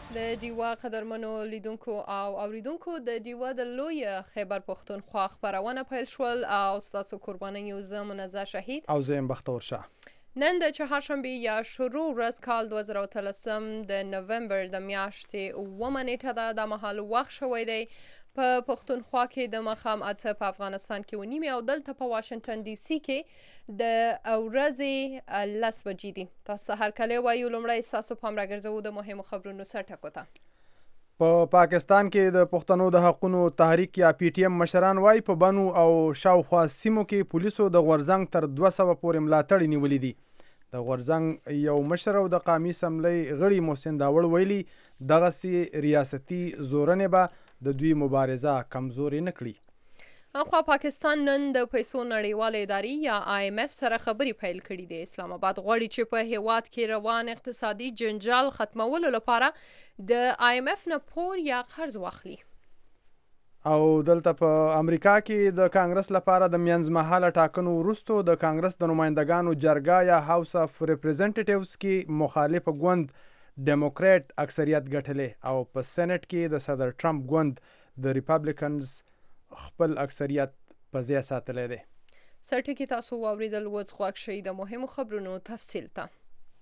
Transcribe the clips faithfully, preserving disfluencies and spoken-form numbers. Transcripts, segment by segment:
د ډیوا قدرمنو لیدونکو او اوریدونکو د ډیوا د لوی خیبر پښتونخوا خبرونه پیل شول او ستاسو قرباني یو زه منزه شهید او زه بختور شه. نن د چهارشنبه یا شروع ورځ کال دوه زره اتلسم د نومبر د میاشتې اوومه نیټه ده. د مهال وخت شوی دی په پښتونخوا کې د ماښام اته په افغانستان کې و نیمې او دلته په واشنگټن ډي سي کې د ورځې لس بجې دي. تاسو هر کله وایو لومړی ستاسو پام راګرځوو د مهمو خبرونو سر ټکو ته. په پاکستان کې د پښتنو د حقونو تحریک یا پی ټی ایم مشران وایي په بنو او شاوخوا سیمو کې پولیسو د غورځنګ تر دوه سوه پورې ملاتړ نیولې دي. د غورځنګ یو مشر او د قومي اسمبلی غړي محسن داوړ ویلي دغسې ریاستي زورنې به د دوی مبارزه کمزوري نه کړي. اخوا پاکستان نن د پیسو نړیوالې ادارې یا آی ایم اف سره خبرې پیل کړي دي. اسلام آباد غواړي چې په هیواد کې روان اقتصادي جنجال ختمولو لپاره د آی ایم اف نه پور یا قرض واخلي. او دلته په امریکا کې د کانګرس لپاره د منځمهاله ټاکنو وروسته د کانګرس د نمایندګانو جرګه یا هاوس اف ریپرزنټیټیوز کې مخالف ګوند ډیموکریټ اکثریت ګټلې او په سېنات کې د صدر ټرمپ ګوند د ریپابلیکنز خپل اکثریت په ځای ساتلی دی. سرټکی تاسو واوریدل وڅ غوږ شئ د مهمو خبرونو تفصیل ته.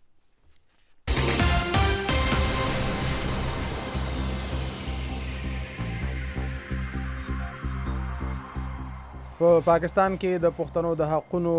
په پاکستان کې د پښتنو د حقونو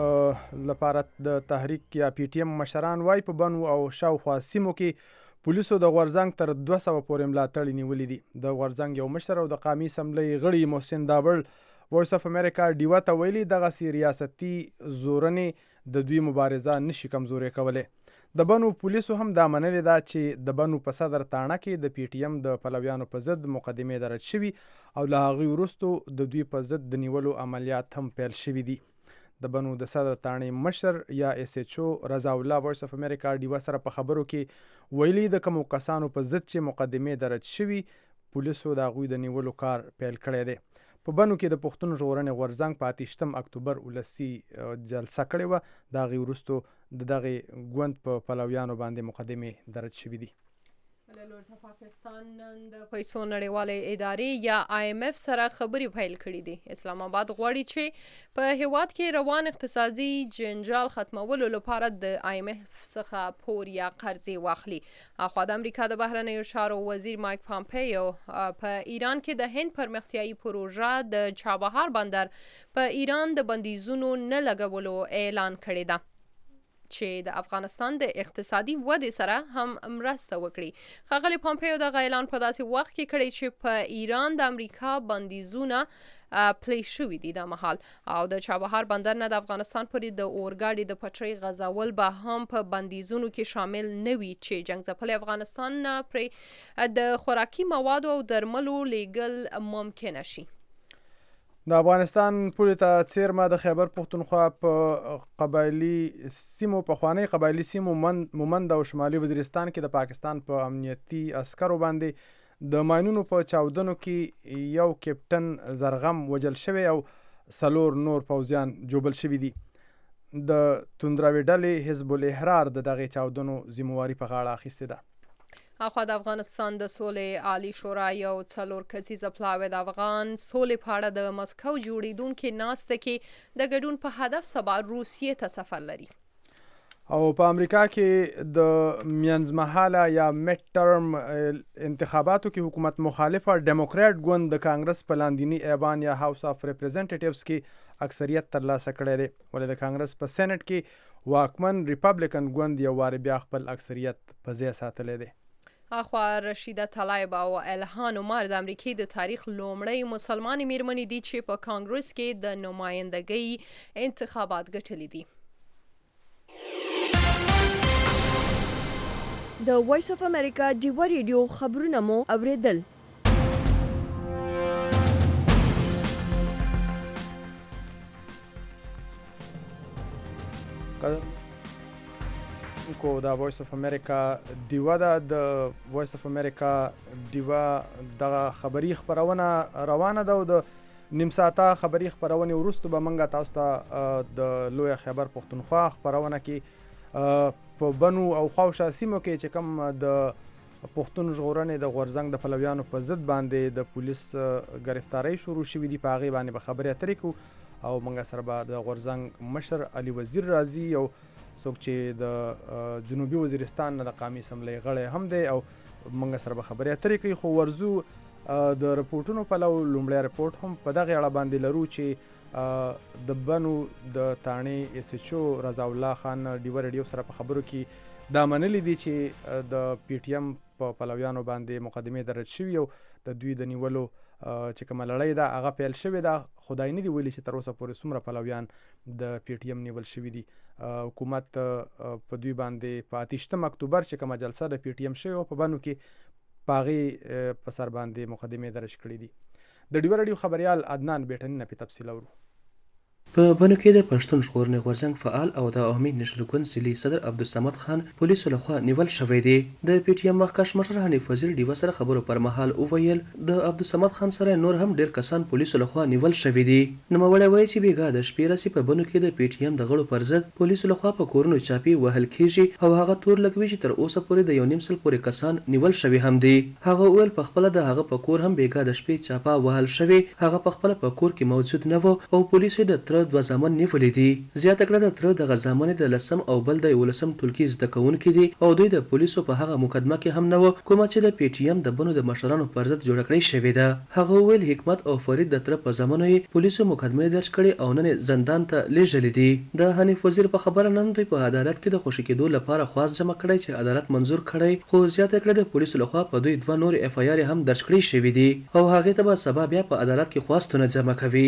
لپاره د تحریک یا پی ټی ایم مشران وایي په بنو او شاوخوا سیمو کې پولیسو د غورځنګ تر دوه سوه پورې ملاتړ نیولې دي. د غورځنګ یو مشر او د قومي اسمبلی غړي محسن داوړ وایس اف امریکا ډیوا ته ویلي دغسې ریاستي زورنې د دوی مبارزه نشي کمزوري کولی. د بنو پولیسو هم دا منلې ده چې د بنو په صدر تاڼه کې د پی ټی ایم د پلویانو په ضد مقدمې درج شوي او له هغې وروسته د دوی په ضد د نیولو عملیات هم پیل شوي دي. د بنو د صدر تاڼې مشر یا ایس ایچ او رضا الله وایس اف امریکا ډیوا سره په خبرو کې ویلي د کومو کسانو په ضد چې مقدمې درج شوي پولیسو د هغوی د نیولو کار پیل کړی دی. په بنو کې د پښتون ژغورنې غورځنګ په اتیشتم اکتوبر ولسي جلسه کړې وه. د هغې وروسته د دغې ګوند په پلویانو باندې مقدمې درج شوي دي. له پاکستان نن د پیسو نړیوالې ادارې یا آی ایم اف سره خبرې پیل کړي دي. اسلام آباد غواړي چې په هیواد کې روان اقتصادي جنجال ختمولو لپاره د آی ایم اف څخه پور یا قرض واخلي. اخوا د امریکا د بهرنیو چارو وزیر مایک پامپیو په ایران کې د هند پرمختیایي پروژه د چابهار بندر په ایران د بندیزونو نه لګولو اعلان کړی ده چې د افغانستان د اقتصادي ودې سره هم مرسته وکړي. ښاغلي پامپیو دغه اعلان په داسې وخت کې کړی چې په ایران د امریکا بندیزونه پلی شوي دي د مهال او د چابهار بندر نه د افغانستان پورې د اورګاډي د پټرۍ غځول به هم په بندیزونو کې شامل نه وي چې جنګ ځپلي افغانستان نه پرې د خوراکي موادو او درملو لیږل ممکنه شي. د افغانستان پولې ته څیرمه د خیبر پښتونخوا په قبایلي سیمو پخوانۍ قبایلي سیمو مومند او شمالي وزیرستان کې د پاکستان په امنیتي عسکرو باندې د ماینونو په چاودنو کې یو کیپټن زرغم وجل شوی او څلور نور پوځیان جوبل شوي دي. د توندروي ډلې حزب الاحرار د دغې چاودنو ذمهواري په غاړه اخیستې ده. اخوا د افغانستان د سولې عالی شورا یو څلور کسیزه پلاوی د افغان سولې په اړه د مسکو جوړیدونکې ناسته کې د ګډون په هدف سبا روسیې ته سفر لري. او په امریکا کې د منځمهاله یا میډ ټرم انتخاباتو کې حکومت مخالفه ډیموکریټ ګوند د کانګرس په لاندینی ایوان یا هاوس اف ریپرزنټیټیوز کې اکثریت ترلاسه کړی دی. ولې د کانګرس په سېنات کې واکمن ریپابلیکن ګوند یو وارې بیا خپل اکثریت په ځای ساتلی دی. اخوا رشیده طلایب او الهان عمر د امریکې د تاریخ لومړی مسلمانې میرمنې دي چې په کانګرس کې د نمایندګۍ انتخابات ګټلي دي. د وایس اف امریکا ډیوا ریډیو خبرونه مو اوریدل. کو دا وایس اف امریکا ډیوا دا د وایس اف امریکا ډیوا دغه خبری خبرونه روانه ده او د نیم ساعته خبری خبرونه وروسته به منګه تاسو ته د لوی خیبر پښتونخوا خبرونه کې په بنو او خوشه سیمو کې چې کوم د پښتون ژغورنې د غورځنګ د پلویانو په ضد باندې د پولیس گرفتاری شروع شوې دي. په هغې باندې به خبرې اترې کوو او موږ سره به د غورځنګ مشر علي وزیر راځي او څوک چې د جنوبي وزیرستان نه د قومي اسمبلۍ غړی هم دی او موږ سره به خبرې اترې کوي. خو ورځو د رپورټونو پلو لومړی رپورټ هم په دغه اړه باندې لرو چې د بنو د تاڼې ایس ایچ او رضا الله خان ډیوه ریډیو سره په خبرو کې دا منلي دي چې د پی ټی ایم په پلویانو باندې مقدمې درج شوي او د دوی د نیولو چې کومه لړۍ ده هغه پیل شوې ده. خدای نه دی ویلي چې تر اوسه پورې څومره پلویان د پی ټی ایم نیول شوي دي. حکومت په دوی باندې په اتیشتم اکتوبر چې کومه جلسه د پی ټی ایم شوې په بنو کې په هغې په سر باندې مقدمې درج کړي دي. د ډیوه ریډیو خبریال عدنان بیټني نه په تفصیل اورو. په بنو کې د پښتون ژغورنې غورځنګ فعال او د عوامي نېشنل کونسل صدر عبدالصمد خان پولیسو لخوا نیول شوی دی. د پی ټی ایم مخکښ مشر حنیف وزیر ډیوه سره خبرو پر مهال وویل د عبدالصمد خان سره نور هم ډیر کسان پولیسو لخوا نیول شوی دي. نوموړی وایي چې بیګا د شپې راسي په بنو کې د پی ټی ایم د غړو پر ضد پولیسو لخوا په کورونو چاپی وهل کیږي او هغه تور لګوي چې تر اوسه پورې د یو نیم سل پورې کسان نیول شوی هم دي. هغه ویل په خپل د هغه په کور هم بیګا د شپې چاپا وهل شوی. هغه په خپل په کور کې موجود نه و او پولیسو د تر دوه زامن نیول دي. زیاته کړه د تر دغه زامن د لسم او بل د ولسم ټولګي زده کوونکي دي او دوی د پولیسو په هغه مقدمه کې هم نه و کومه چې د پی ټی ایم د بنو د مشرانو پر ضد جوړ کړی شوې ده. هغه ویل حکمت او فرید د تر په زمانو یې پولیسو مقدمه درج کړي او نن زندان ته لیږلي دي. د حنیف وزیر په خبره نن دوی په عدالت کې د خوشی کېدو لپاره خواست جمع کړی چې عدالت منظور کړي. خو زیاته کړه د پولیسو لخوا په دوی دوه نور اف آی آر هم درج کړي شوې دي او هغه ته به سبا بیا په عدالت کې خواستونه جمع کوي.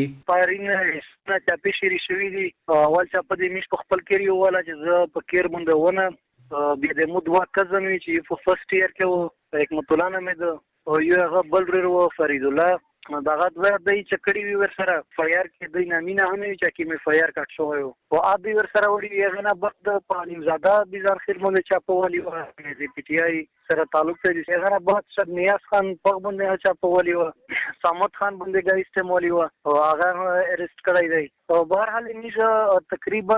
نه چاپی شری شوی دي اول چې په دې میش په خپل کې یو ولا چې زه په کیر باندې ونه بیا د مو دوا کزن وی چې په فرست ایئر کې و حکمت الله نه مې او یو هغه بل ورو فرید الله دغه د دې چکړی وی ور سره فایر کې د نامینه هم چې کې مې فایر کټ شو یو او ابي ور سره وړي هغه نه بد پالیم زاده بيزار خیر مونږ چاپوالي و دې پی ټی آی سره تعلق ته هغه نه بد شد نیاز خان په باندې چاپوالي و صمد خان باندې غا استعمالي و او هغه ارست کړی دی او بهر حال نیزه تقریبا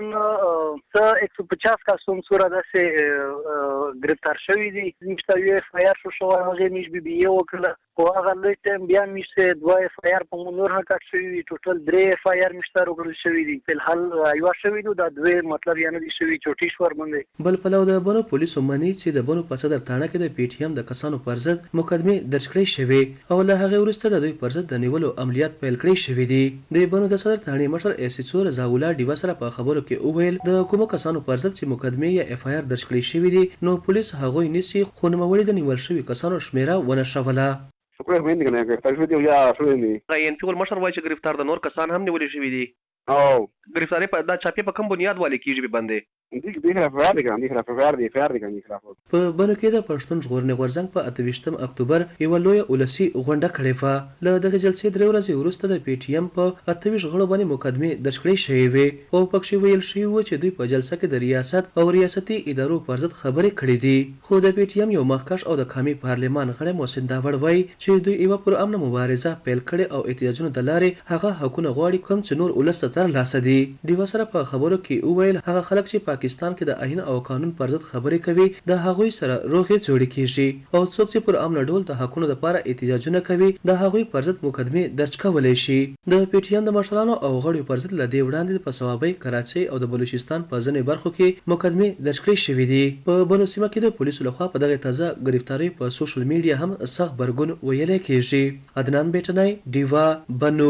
ایک سو پچاس کا سوم سوره داسې گرفتار شوی دي نشته یو فایر شو شو هغه نیش بي بي یو کله او هغه لږ ټیم بیا میشه دوه اف آی آر په مونږ نه کټ شوی ټوټل درې اف آی آر مشته وکړل شوی دي په حال یو شوی نو دا دوه مطلب یعنی دي شوی چوټی شور باندې بل پلو د بنو پولیسو منی چې د بنو په صدر تاڼه کې د پی ټی ایم د کسانو پر ضد مقدمه درج کړی شوی او له هغه وروسته د دوی پر ضد د نیولو عملیات پیل کړی شوی دي. د بنو د صدر تاڼې مشر ایس ایچ او رضا الله ډیوه سره په خبرو کې وویل د کومو کسانو پر ضد چې مقدمه یا اف آی آر درج کړی شوی دي نو پولیس هغه نیسي خو نوموړي د نیول شوی کسانو شمیره ونه شوله. Seguramente que gرفتار شوی دی یا شوی دی. راین پیول مشر وایي چې گرفتار د نور کسان هم نیول شوی دي. او گرفتاری په دا چاپی په کوم بنیاد والي کیږي باندې دغه دغه فرار دي کنه دغه فرار دي فرار دي کنه خلاف په بنو کې د پښتون ژغورنې غورځنګ په اتویشتم اکتوبر یو لوی ولسی غونډه کړې و. له دغه جلسې درې ورځې وروسته د پی ټی ایم په اتویش غړو باندې مقدمه درج کړې شوې وې او پکښې ویل شوی و چې دوی په جلسه کې د ریاست او ریاستي ادارو پر ضد خبرې کړې دي. خو د پی ټی ایم یو مخکښ او د قومي پارلمان غړی محسن داوړ وایي چې دوی یو پر امن مبارزه پیل کړې او احتجاجونو د لارې هغه حقونه غواړي کوم چې نور ولس تر لاسه دي. دیو سره په خبرو کې وویل هغه خلک چې پاکستان کې د آئین او قانون پر ضد خبرې کوي د هغوی سره روغې جوړې کیږي او څوک چې پر امن ډول د حقونو لپاره احتجاجونه کوي د هغوی پر ضد مقدمه درج کولای شي. د پی ټی ایم د مشرانو او غړو پر ضد لدی وړاندې په ثوابي کراچۍ او د بلوچستان په ځینې برخو کې مقدمه درج کړې شوې دي. په بنو سیمه کې د پولیسو لخوا په دغه تازه گرفتاری په سوشل میډیا هم سخت برګون ویل کېږي. عدنان بیٹنای دیوا بنو.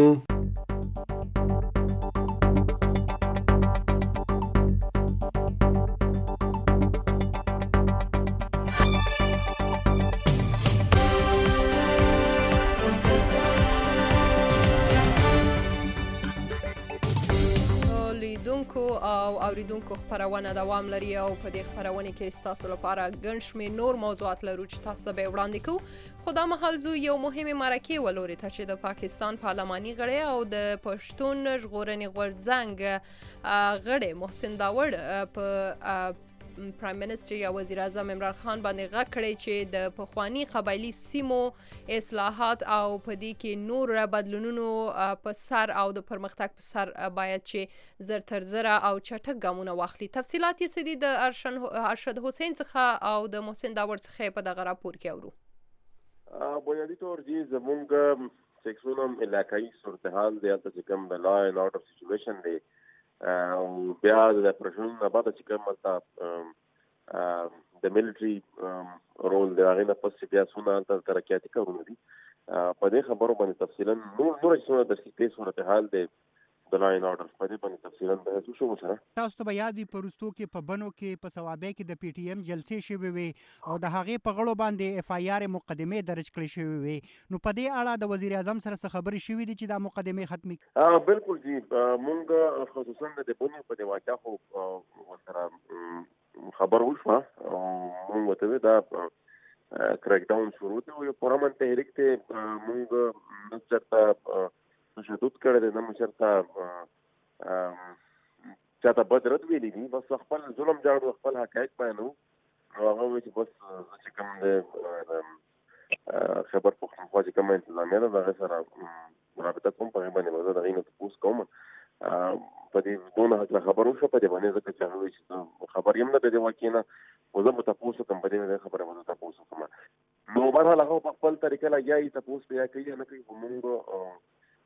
او اوریدونکو خبرونه دوام لري او په دې خبرونه کې تاسو لپاره ګڼ شمېر نور موضوعات لرو چې تاسو ته به وړاندې کوو. خو دا مهال زو یو مهمه مرکه ولوري ته چې د پاکستان پارلماني غړی او د پښتون ژغورنې غورځنګ غړی محسن داوړ په پرایم منسټر یا وزیر اعظم عمران خان باندې غږ کړی چې د پخوانی قبایلی سیمو اصلاحات او په دې کې نور بدلونونو په سر او د پرمختګ په سر باید چې زر تر زره او چټک ګامونه واخلي. تفصیلات یې څه دي د ارشد حسین څخه او د محسن داور څخه په دغه راپور کې اورو. بنیادی طور جی زمونږ سیکسونم علاقائی صورتحال دی هلته چې کوم د لا اینډ آرډر سچویشن دی او بیا د اپریشن نه بعد چې کوم هلته د ملټري رول دی هغې نه پس چې بیا څونه هلته ترقیاتي کارونه دي په دې خبرو باندې تفصیلا نور نور چې څونه د سیکې صورتحال دی د لا اینډ آرډر په دې باندې تفصیلا بحث وشو سره. تاسو ته به یاد وي په وروستو کې په بنو کې په صوابۍ کې د پی ټي ایم جلسې شوې وې او د هغې په غړو باندې اف آی آر مقدمې درج کړې شوې وې. نو په دې اړه د وزیر اعظم سره څه خبرې شوې دي چې دا مقدمې ختمې کړي؟ بالکل جی مونږ خصوصا د بنو په دې واقعه خو ورسره خبر وشوه او مونږ ورته دا کریک ډاون شروع دی او یو پرامن تحریک ته مونږ نه چېرته تشدد کړی دی، نه مو چېرته چاته بد رد ویلي دي، بس خپل ظلم جاړو، خپل حقایق بیانوو. نو هغه وایي چې بس زه چې کوم د خبر پښتونخوا چې کومه انتظامیه ده د هغې سره رابطه کوم، په هغې باندې به زه د هغې نه تپوس کوم. په دې دونه هکله خبر وشوه په دې باندې ځکه چې هغه وایي چې خبر یم نه د دې واقعې نه، خو زه به تپوس وکړم په دې خبره به زه تپوس وکړم. نو بهرحال هغه په خپل طریقه لګیا یي، تپوس به یا کوي یا نه کوي، خو مونږ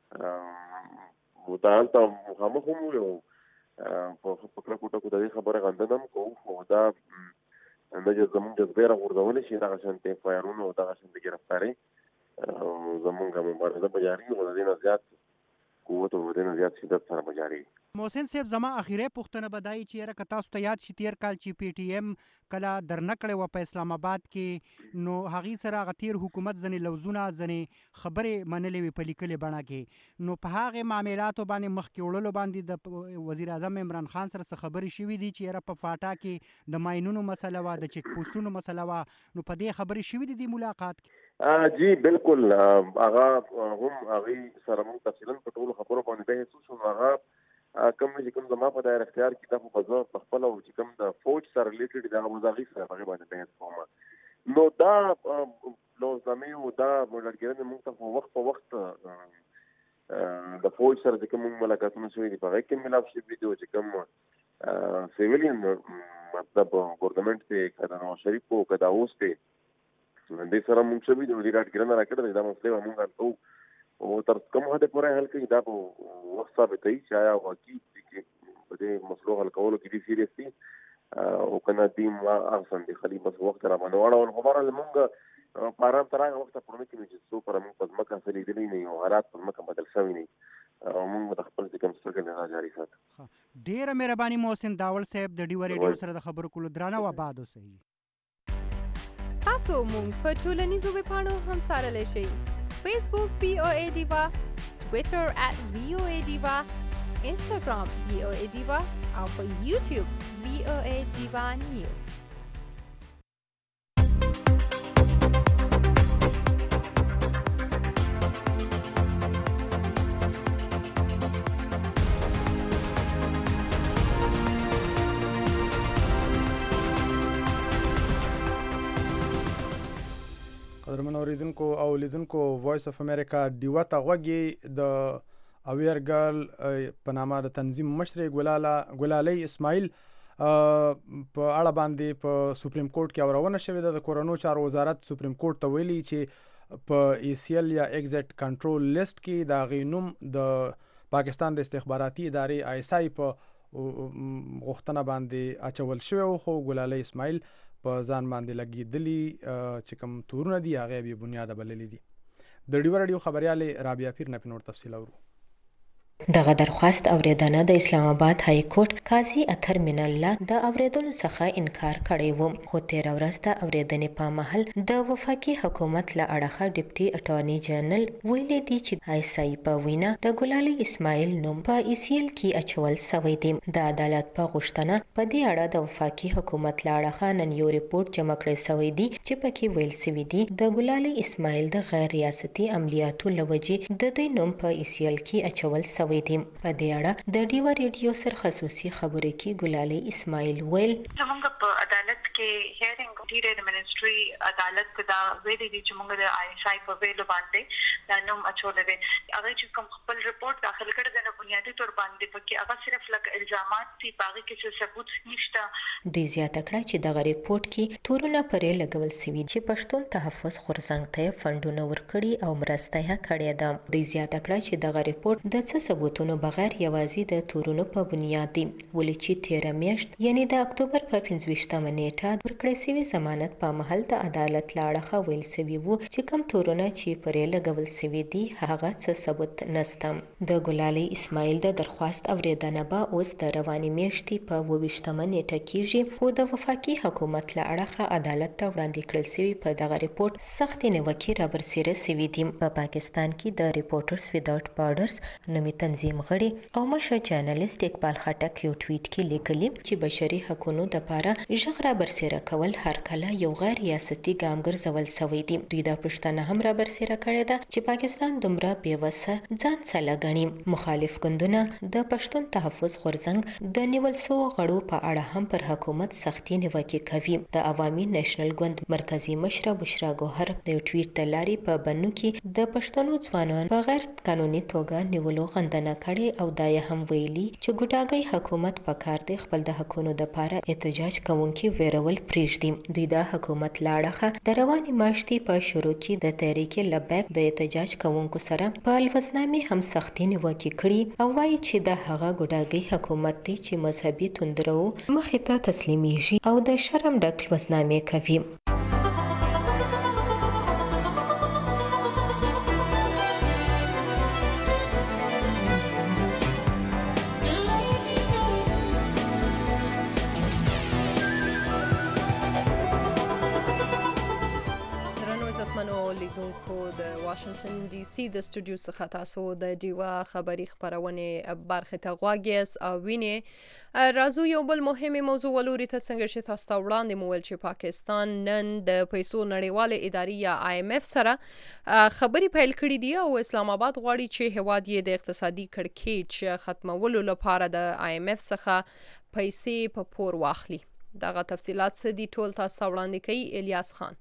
دا هلته مخامخ هم وو په کلکو ټکو د دې خبره غندنه هم کوو، خو دا نه چې زمونږ جذبې راغورځولی شي دغه شانتې اف آی آرونه او دغه شانتې ګرفتارۍ زمونږ مبارزه به جاري وي، خو د دې نه زیات قوت او د دې نه زیات شدت سره به جاري وي. محسن صاحب زما اخیری پوښتنه به دا وي چې یاره که تاسو ته یاد شي تېر کال چې پی ټي ایم کله درنه کړې وه په اسلام آباد کې، نو هغې سره هغه تېر حکومت ځینې لوظونه ځینې خبرې منلې وې په لیکلې بڼه کې، نو په هغې معاملاتو باندې مخکې وړلو باندې د وزیر اعظم عمران خان سره څه خبرې شوي دي چې یاره په فاټا کې د ماینونو مسله وه، د چیک پوسټونو مسله وه، نو په دې خبرې شوي دي دې ملاقات کې؟ جی بالکل، هغه هم هغې سره موږ تفصیلا په ټولو خبرو باندې بحث وشو. نو هغه کوم چې کوم زما په دایر اختیار کې دا خو به زه په خپله چې کوم د فوج سره ریلیټډ دي هغه به زه هغې سره په هغې باندې بحث کوم. نو دا لوزنامې او دا ډاډګیرنې موږ ته په وخت په وخت د فوج سره چې کوم ملاقاتونه شوي دي په هغې کې ملاف شوي دي، او چې کوم سیویلین مطلب ګورنمنټ دی که د نواز شریف و که د اوس دی دې سره موږ شوي دي، دې ډاډګیرنه راکړې ده، دا مسلې به موږ حل کوو او تر کوم حده پورې حل کوي دا به وخت ثابتوي چې آیا واقعي چې په دې مسلو حل کولو کې دي سیریس دي او که نه دي اغسن دي خالي بس وخت را باندې واړول. خو بهرحال موږ په ارام تر هغه وخته پورې نه کوي چې څو پره موږ په ځمکه څه لیدلي نه یو، حالات په ځمکه بدل شوي نه او موږ به د خپل چې کوم سټرګل نه جاري ساتو. ډېره مهرباني محسن داول صاحب د ډیوه ریډیو سره د خبرو کولو درانه و آباد اوسئ. تاسو مونږ په ټولنیزو ویبپاڼو هم څارلی شئ: فیسبوک وی او ای ډیوا، ټویټر ات وی او ای ډیوا، انسټاګرام وی او ای ډیوا او په یوټیوب وی او ای ډیوا نیوز. قدرمن اوریدونکو او لیدونکو، وایس اف امریکا ډیوا ته غوږی د اویر ګرل په نامه د تنظیم مشرې ګلالۍ اسماعیل په اړه باندې په سپریم کورټ کې اورونه شوې ده. د کورونو چارو وزارت سپریم کورټ ته ویلي چې په ای سی ایل یا ایگزیټ کنټرول لیست کې د هغې نوم د پاکستان د استخباراتي ادارې آی ایس آی په غوښتنه باندې اچول شوی و، خو ګلالۍ اسماعیل په ځان باندې لګېدلي چې کوم تورونه دي هغه بې بنیاده بللي دي. د ډیوه راډیو خبریالې رابعه پیر نه نور تفصیل اورو. دغه درخواست اوریدنه د اسلام آباد های کورټ قاضي اطهر من الله د اوریدلو څخه انکار کړی و، خو تیر ورځ د اوریدنې په مهال د وفاقي حکومت له اړخه ډیپټي اټارني جنرال ویلي دی چې آی ایس آی په وینا د ګلالۍ اسماعیل نوم په ای سی ایل کې اچول سوی دی. د عدالت په غوښتنه په دې اړه د وفاقي حکومت له اړخه نن یو ریپورت جمع کړی سوی دی چې پکې ویل سوي دي د ګلالۍ اسماعیل د غیر ریاستي عملیاتو له وجې د دوی نوم په ای سی ایل کې اچول سوی دی. په دې اړه د ډیوه ریډیو سره خصوصي خبرې کې ګلالۍ اسماعیل ویل: زموږ په عدالت کې هیرینګ ډیره منستری عدالت دا ویلي دي چې موږ د آی اس آی په ویلو باندې دا نوم اچولې دي. هغه چې کوم خپل رپورت داخل کړی د بنیادی تور باندې پکې هغه صرف لکه الزامات دي، باقي کې ثبوت نشته. دوی زیاته کړه چې دغه ریپورت کې تورونه پرې لګول سوي چې پښتون تحفظ غورځنګ ته فندونه ورکړي او مرسته یې کړې ده. دوی زیاته کړه چې دغه ریپورت د څه ثبوتونو بغیر یوازې د تورونو په بنیاد دی، ولې چې تیره میاشت یعنی د اکتوبر په پنځه ویشتمه نیټه ورکړی سوي ضمانت په محل د عدالت له اړخه ویل سوي وو چې کوم تورونه چې پرې لګول سوي دي هغه څه ثبوت نشته. د ګلالي اسماعیل د درخواست اوریدنه به اوس د روانې میاشتې په اووه ویشتمه نیټه کیږي، خو د وفاقي حکومت له اړخه عدالت ته وړاندې کړل سوي په دغه ریپورت سختې نیوکې رابرسېره سوي دي. په پاکستان کې د ریپورټرز وداوټ بارډرز نومي تنظیم غړي او مشر جرنالست اقبال خټک یو ټویټ کې لیکلي چې بشري حقوقو لپاره ژغ رابرسېره کول هر کله یو غیر ریاستي ګام ګرځول سوی دی. دوی دا پوښتنه هم رابرسېره کړې ده چې پاکستان دومره بېوسه ځان څه ګڼي. مخالف ګوندونه د پښتون تحفظ غورځنګ د نیول سوو غړو په اړه هم پر حکومت سختي نیوکې کوي. د عوامي نېشنل ګوند مرکزی مشره بشرا ګوهر د یو ټویټ د لارې په بنو کې د پښتنو ځوانان په غیر قانوني توګه نیولو غندنه کړې او دا یې هم ویلي چې ګوډاګی حکومت په کار دی خپل د حقونو لپاره احتجاج کوونکي ویرول پرېږدي. دوی د حکومت له اړخه د روانې میاشتې په شروع کې د تحریک لبیک د احتجاج کوونکو سره په الوزنامې هم سختي نیوکې کړي او وایي چې د هغه ګوډاګی حکومت دی چې مذهبي توندرو مخې ته تسلیمیږي او د شرم ډک الوزنامې کوي. لیدونکو د واشنگټن ډي سي د سټوډیو څخه تاسو د ډیوا خبری خبرونه برخه ته غواګیس او ویني راځو یو بل مهمه موضوع ولوري ته څنګه چې تاسو ته وړاندې مول چې پاکستان نن د پیسو نړیواله ادارې یا آی ایم اف سره خبري پیل کړې دي او اسلام آباد غواړي چې هواد یې د اقتصادي کړکېچ ختمولو لپاره د آی ایم اف څخه پیسې په پور واخلي. دغه تفصيلات څه دي ټول تاسو وړاندې کوي الیاس خان.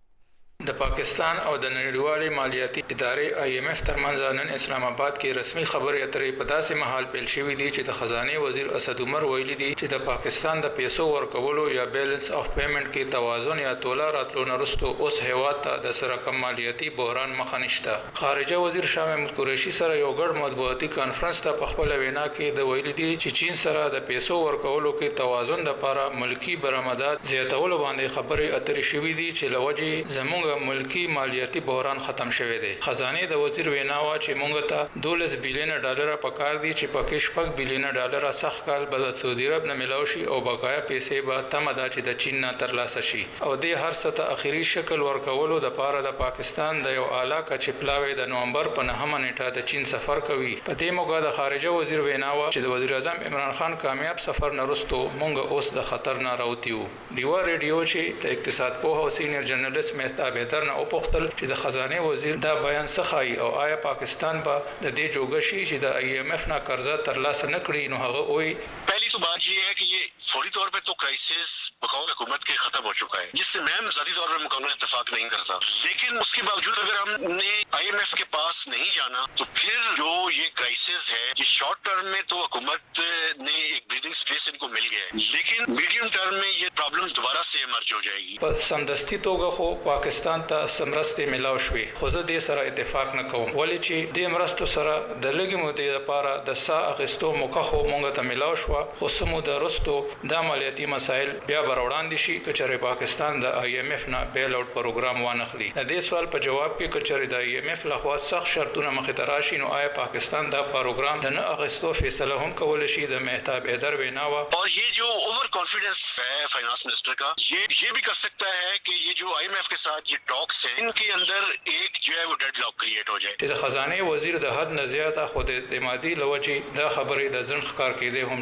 د پاکستان او د نړیوالې مالیاتي ادارې آی ایم اف ترمنځ نن اسلام آباد کې رسمي خبرې اترې په داسې محل پیل شوې دي چې د خزانه وزیر اسد عمر ویلي دي چې د پاکستان د پیسو ورکولو یا بیلنس اف پیمنٹ کې توازن یا تولا راتلو نرستو اوس هیواد ته د سره کم مالیاتي بحران مخه نشته. خارجه وزیر شاه محمود قریشي سره یو ګډ مطبوعاتي کانفرنس ته په خپل وینا کې د ویلي دي چې چین سره د پیسو ورکولو کې توازن لپاره ملکی برآمدات زیاتولو باندې خبرې اترې شوې دي چې لوجه زموږ ملکی مالیاتي بحران ختم شوه دی. خزانه د وزیر وینا وا چې مونږ ته دولس بلین ډالر په کار دي چې پکې شپږ بلین ډالر سخت کال بل سعودي عرب نه ملاوي شي او بقایا پیسې به تمدا چې د چین نه ترلاسه شي او د هر څه ته اخیری شکل ورکولو د پاره د پاکستان د یو اعلی کچې پلاوی د نومبر په نهمه نیټه د چین سفر کوي. په دې موګه د خارجه وزیر وینا وا چې د وزیر اعظم عمران خان کامیاب سفر نرستو مونږ اوس د خطر نه راوتیو. دیوا ریډیو چې د اقتصاد په او سینیئر جرنالست مهتاب هدر او پختل چې د خزانه وزیر دا بیان سخای او آیا پاکستان به د دې جوګشي چې د آئی ایم ایف نه قرضه ترلاسه نکړي نو هغه وایي पहली तो बात ये है कि ये फौरी तौर पे तो क्राइसिस बकौल हुकूमत के खत्म हो चुका है, जिससे मैं ज़ाती तौर पे मुकम्मल इत्तेफाक नहीं करता, लेकिन उसके बावजूद अगर हमने आई एम एफ के पास नहीं जाना तो फिर जो ये क्राइसिस है ये शॉर्ट टर्म में तो हुकूमत ने एक ब्रीदिंग स्पेस इनको मिल गया है, लेकिन मीडियम टर्म में ये प्रॉब्लम दोबारा से इमर्ज हो जाएगी. په سمدستي توګه خو پاکستان ته سمرستې ملاو شوې خو زه دې سره اتفاق نه کوم ولې چې دې مرستو سره د لږې مودې لپاره د سا اخیستو موقع خو مونږ ته ملاو شو خو سمو د رستو د مالیاتي مسایل بیا بر وړاندې شي کچره پاکستان د آی ایم ایف نه بیل اوټ پروګرام وانخلي. د دې سوال په جواب کې کچره د آی ایم ایف لخوا سخت شرطونه مخې ته راشي نو آیا پاکستان دا پروګرام د نه اخیستو فیصله هم کول شي د مهتاب هدر ویناوا. और ये जो ओवर कॉन्फिडेंस है फाइनेंस मिनिस्टर का ये ये भी कर सकता है कि ये जो आई एम एफ के साथ ये टॉक्स हैं इनके अंदर एक जो है वो डेडलॉक क्रिएट हो जाए. د خزانه وزیر د حد نه زیاته خود اعتمادي لوجي د خبرې د ځن ښکار کېده هم شي خو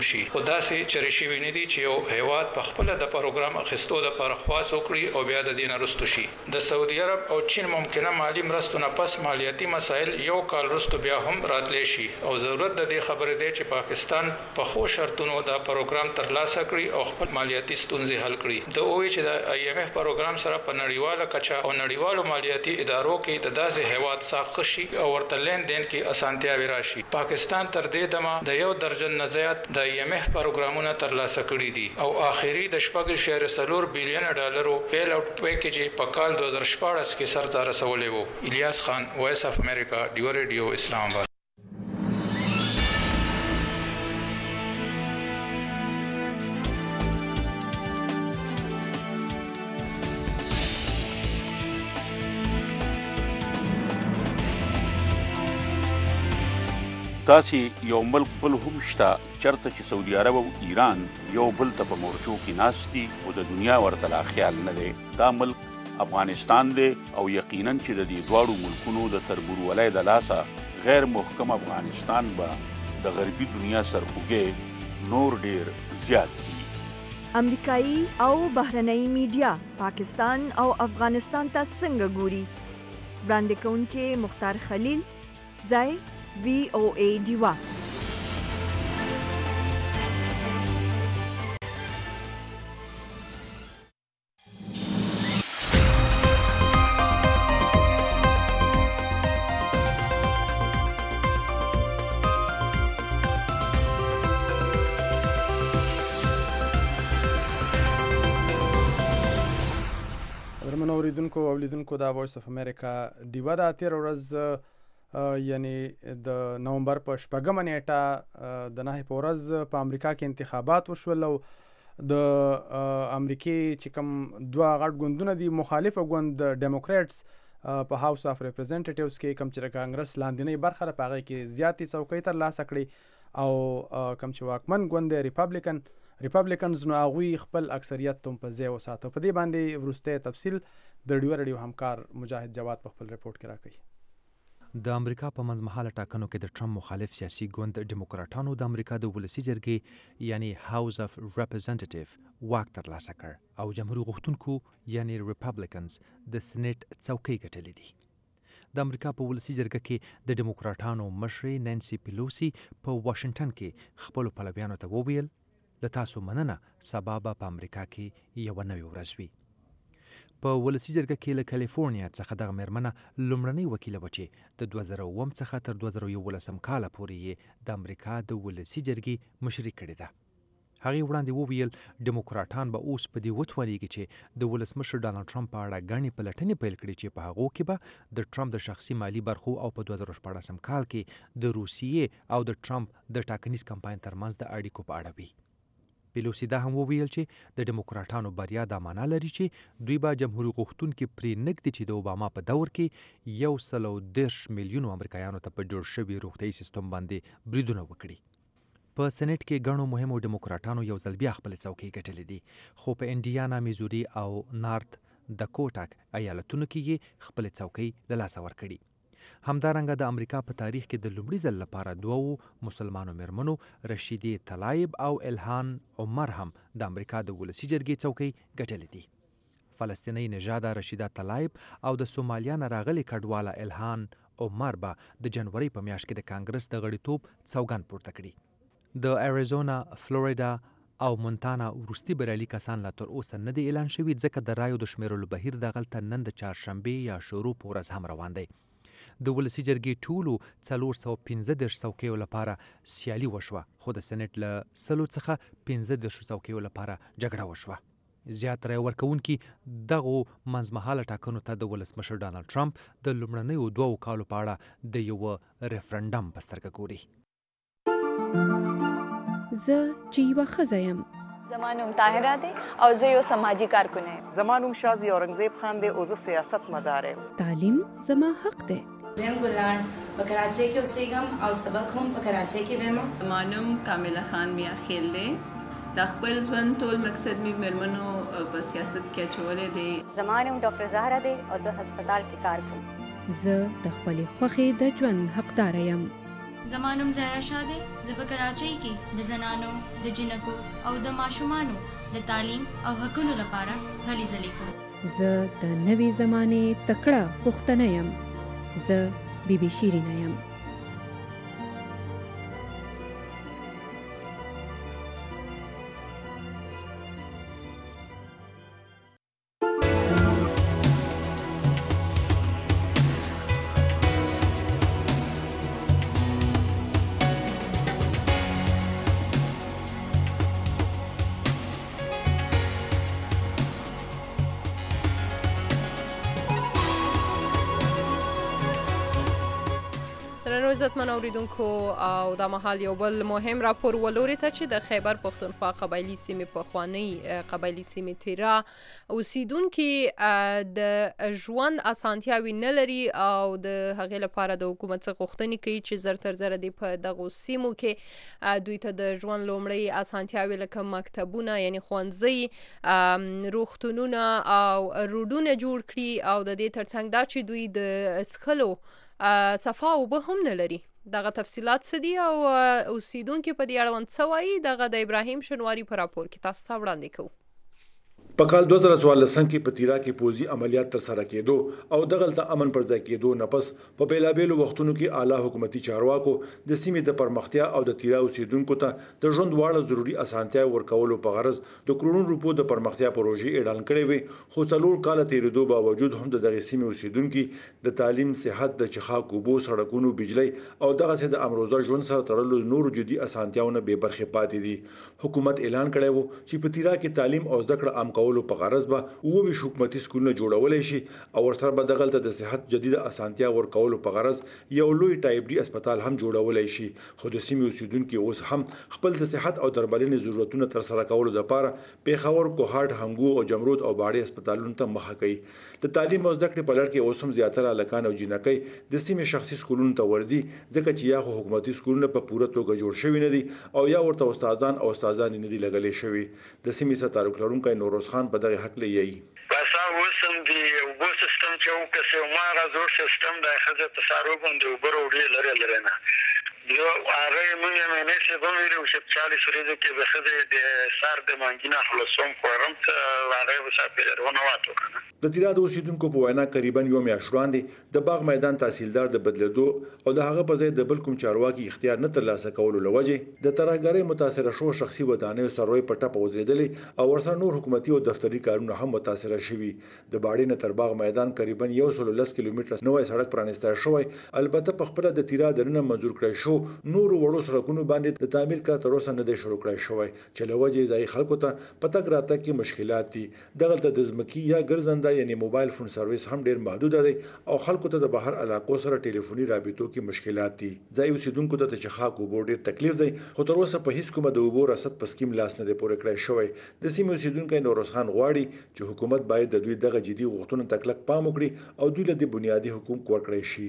داسې چری شوی نه دي چې یو هیواد په خپل د پروګرام اخیستو د پر خواص وکړي او بیا د دین رستو شي. د سعودي عرب او چین ممکنه مالی مرستو نه پس مالیاتي مسایل یو کال رستو بیا هم راتلی شي او ضرورت د دې خبرې دی چې پاکستان په خو شرطونو د پروګرام ترلاسه کړي او خپل مالیاتي ستونزې حل کړي. د اوی چې د آی ایم ایف پروګرام سره په نړیواله کچه او نړیوالو مالیاتي ادارو کې د داسې هیواد ساخت شي او ورته لین دین کې اسانتیا راشي. پاکستان تر دې دمه د یو درجن نه زیات د آی ایم ایف پروګرامونه ترلاسه کړي دي او آخري د شپږ اشاریه څلور بلین ډالرو بیل اوټ پیکیج په کال دوه زره شپاړس کې سر ته رسولې وو. الیاس خان، وایس اف امریکا، ډیو ریډیو، اسلام آباد. داسې یو ملک بل هم شته چرته چې سعودي عرب او ایران یو بل ته په مورچو کې ناست دي او د دنیا ورته لا خیال نه دی. دا ملک افغانستان دی او یقینا چې د دې دواړو ملکونو د تربورولۍ د لاسه غیر محکم افغانستان به د غربي دنیا سرخوږی نور ډیر زیات دي. امریکایي او بهرنۍ میډیا پاکستان او افغانستان ته څنګه ګوري؟ وړاندې کوونکې مختار خلیل، ځای وی او ای ډیوا. درمنو اوریدونکو او لیدونکو دا وایس اف امریکا ډیوا د تیر ورځ یعنی د نومبر په شپږمه نیټه د نهه په ورځ په امریکا کې انتخابات وشول او د امریکای چې کوم دوه غټ ګوندونه دي مخالف ګوند ډیموکریټس په هاوس اف ریپرزنټیټیوز کې کوم چې کانګرس لاندنۍ برخه په هغه کې زیاتې څوکۍ ترلاسه کړي او کوم چې واکمن ګوند ریپبلیکن ریپبلیکنز نو هغوی خپل اکثریت تم په ځای وساته. په دې باندې وروسته تفصیل د ډیو ریډیو همکار مجاهد جواد په خپل رپورټ کې راکړي. د امریکا په منځمهاله ټاکنو کې د ټرمپ مخالف سیاسي ګوند ډیموکراټانو د امریکا د ولسي جرګې یعنی هاوس اف ریپرزنټیټیو واک ترلاسه کړ او جمهوریت غوښتونکو یعنی ریپبلیکنز د سېنیټ څوکۍ ګټلې دي. د امریکا په ولسي جرګه کې د ډیموکراټانو مشرې نانسي پیلوسی په واشنگټن کې خپل پلویانو ته وویل له تاسو مننه، سبا به په امریکا کې یو نوې ورځ وي. په ولسي جرګه کې له کالیفورنیا څخه دغه مېرمنه لومړنۍ وکیله وه چې د دوه زره اووم څخه تر دوه زره یولسم کاله پورې یې د امریکا د ولسي جرګې مشري کړې ده. هغې وړاندې وویل ډیموکراټان به اوس په دې وتوانیږي چې د ولسمشر ډانلډ ټرمپ په اړه ګڼې پلټنې پیل کړي چې په هغو کې به د ټرمپ د شخصي مالي برخو او په دوه زره شپاړسم کال کې د روسیې او د ټرمپ د ټاکنیز کمپاین ترمنځ د اړیکو په اړه وي. پیلوسی دا هم وویل چې د ډیموکراټانو بریا دا معنا لري چې دوی به جمهوریت غوښتونکي پرې نږدي چې د اوباما په دور کې یو سل او دېرش میلیونو امریکایانو ته په جوړ شوي روغتیايي سیستم باندې بریدونه وکړي. په سېنیټ کې ګڼو مهمو ډیموکراټانو یو ځل بیا خپلې څوکۍ ګټلې دي، خو په انډیانا، میزوري او نارت دکوټا ایالتونو کې یې خپلې څوکۍ له لاسه ورکړي. همدارنګه د امریکا په تاریخ کې د لومړي ځل لپاره دوو مسلمانو مېرمنو رشیدې طلایب او الهان عمر هم د امریکا د ولسي جرګې څوکۍ ګټلې دي. فلسطینۍ نژاده رشیده طلایب او د سومالیا نه راغلې کډواله الهان عمر به د جنوري په میاشت کې د کانګرس د غړیتوب سوګند پورته کړي. د اریزونا، فلوریدا او مونتانا وروستي بریالي کسان لا تر اوسه نه دی اعلان شوي، ځکه د رایو د شمیرلو بهیر دغلته نن د چهارشنبې یا شروع په ورځ هم روان دی. د ولسي جرګې ټولو څلور سوه پنځه دېرش څوکیو لپاره سیالي وشوه، خو د سېنیټ له سلو څخه پنځه دېرشو څوکیو لپاره جګړه وشوه. زیات رای ورکوونکي دغو منځمهاله ټاکنو ته د ولسمشر ډانلډ ټرمپ د لومړنیو دوو کالو په اړه د یوه ریفرنډم په سترګه ګوري. زه چې یوه ښځه یم، زما نوم طاهره دی او زه یو سماجي کارکن یم. زما نوم شازي اورنګزیب خان دی او زه سیاست مدار یم. تعلیم زما حق دی. زم ګلان په کراچۍ کې اوسېږم او سبق هم په کراچۍ کې وایم. زما نوم کامله خان میا خیل دی. د خپل ژوند ټول مقصد مې مېرمنو په سیاست کې اچولی دی. زما نوم ډاکټر زهره دی او زه هسپتال کې کار کوم. زه د خپلې خوښې د ژوند حقداره یم. زمانم زهرا شاه دی. زه په کراچۍ کې د زنانو د جنکو او د ماشومانو د تعلیم او حقونو لپاره هلې ځلې کوم. زه د نوې زمانې تکړه پښتنه یم. زه بی بی شیرینه یم. عزتمن اوریدونکو او د مهال یو بل مهم راپور ولوري ته چې د خیبر پښتونخوا قبایلی سیمې پخوانی قبایلی سیمې تیرا اوسیدونکو د ژوند اسانتیاوي نه لري او د هغې لپاره د حکومت څخه غوښتنې کوي چې زر تر زره دی په دغو سیمو کې دوی ته د ژوند لومړی اسانتیاوي لکه مکتبونه یعنی ښوونځي روغتونونه او روډونه جوړ کړي او د دې ترڅنګ دا چې دوی د اسکلو صفا اوبه هم نه لري. دغه تفصیلات څه دي او اوسیدونکو په دې اړوند څه وایي دغه د ابراهیم شنواری په راپور کې تاسو ته وړاندې کوو. په کال دوه زره څوارلسم کې په تیرا کې پوځي عملیات تر سره کېدو او دغلته امن پر ځای کېدو نه پس په بیلابېلو وختونو کې اعلی حکومتي چارواکو د سیمې د پرمختیا او د تیرا اوسیدونکو ته د ژوند واړه ضروري اسانتیا ورکولو په غرض د کرونو روپو د پرمختیا پروژې اعلان کړې وي، خو څلور کاله تیرېدو باوجود هم د دغې سیمې اوسیدونکو د تعلیم، صحت، د چښاک اوبو، سړکونو، بجلی او دغسې د امروزه ژوند سره تړلو نورو جدي اسانتیاونه بې برخې پاتې دي. حکومت اعلان کړی و چې په تیرا کې تعلیم او زده کړه عام کولو په غرض به اووه ویشت حکومتي سکولونه جوړولی شي او ورسره به دغلته د صحت جدیده اسانتیا ورکولو په غرض یو لوی ټایپ ډي اسپتال هم جوړولی شي. خو د سیمې اوسیدونکي اوس هم خپل د صحت او درملنې ضرورتونه ترسره کولو دپاره پیښور، کوهاټ، هنګو او جمرود او باړې اسپتالونو ته مخه کوي. د تعلیم او زده کړې په لړ کې اوس هم زیاتره هلکان او جینکۍ د سیمې شخصي سکولونو ته ورځي، ځکه چې یا خو حکومتي سکولونه په پوره توګه جوړ شوي نه دي او یا ورته استادان او استادانې نه دي لګلې شوي. د سیمې سره تعلق لرونکی نوروز خان په دغه هکله یایي. بس اوس هم د اوبو سیستم چې وکړسي هماغه زوړ سیستم دی، ښځه په څاروي باندې اوبه راوړي لرې لرې نه یو هغه موږ یې مینې چې به ویلي و چې په چالیس ورځو کې به ښځې د سر د مانګي نه خلاصوم خورم ته هغه به چاپېریال ونوات وکړه. د تیرا د اوسیدونکو په وینا قریبا یو میاشت وړاندې د باغ میدان تحصیلدار د بدلېدو او د هغه په ځای د بل کوم چارواکي اختیار نه ترلاسه کولو له وجې د ترهګرۍ متاثره شو شخصي ودانیو سروي په ټپه ودرېدلې او ورسره نور حکومتي او دفتري کارونه هم متاثره شوي. د باړې نه تر باغ میدان قریبا یو سل لس کیلومتره نوی سړک پرانیستی شوی، البته په خپله د تیرا دننه منظور کړی شو نورو وړو سړکونو باندې د تعمیر کار تر اوسه نه دی شروع کړی شوی چې له وجې ځایي خلکو ته په تګ راتګ کې مشکلات دي. دغلته د ځمکې یا ګرځنده یعنې موبایل فون سرویس هم ډېر محدوده دی او خلکو ته د بهر علاقو سره ټلیفوني رابطو کې مشکلات دي. ځایي اوسیدونکو ته د چښاک اوبو ډېر تکلیف دی، خو تر اوسه په هیڅ کومه د اوبو رسد په سکیم لاس نه دی پورې کړی شوی. د سیمې اوسیدونکی نوروز خان غواړي چې حکومت باید د دوی دغه جدي غوښتنو ته کلک پام وکړي او دوی له دې بنیادي حقوق ورکړی شي.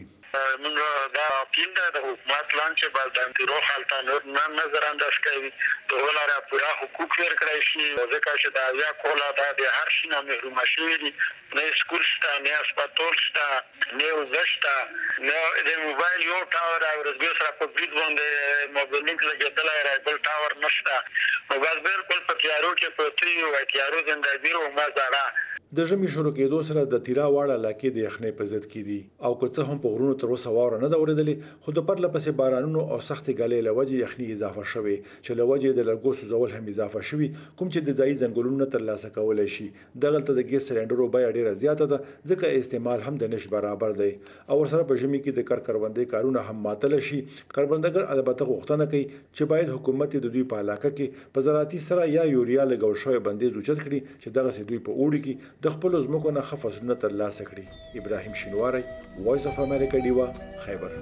موږ دا اپیل ده د حکومت لاندې چې باید د انتیرو حالته نور نه نظر انداز کوي د ولاره پوره حقوق ورکړی شي، ځکه چې د اویا کوله دا د هر شي نه محرومه شوي دي، نه سکول شته، نه اسپتال شته، نه اوزه شته، نه د موبایل یو ټاور او ورځګو سره په برید باندې موبایل لینک لګېدلی را بل ټاور نشته. نو بس بالکل په تیارو کې پروت یو او تیارو زندګي او ما زړه د ژمي شروع کېدو سره د تیرا واړه علاقې د یخنۍ په ضد کې دي او که څه هم په غرونو تر اوسه واوره نه ده اورېدلې، خو د پرله پسې بارانونو او سختې ګلۍ له وجې یخني اضافه شوې چې له وجې د لرګو سوځول هم اضافه شوي، کوم چې د ځایي ځنګلونو نه ترلاسه کولی شي. دغلته د ګیس سلنډرو بیه ډېره زیاته ده، ځکه استعمال هم د نش برابر دی او ورسره په ژمي کې د کر کروندې کارونه هم معطله شي. کروندګر البته غوښتنه کوي چې باید حکومت د دوی په علاقه کې په زراعتي سره یا یوریا لګول شوی بندیز اوچت کړي چې دغسې دوی په اوړي کې د خپلو ځمکو نه ښه فصلونه ترلاسه کړي. ابراهیم شینواری، وایس اف امریکا، ډیوا، خیبر.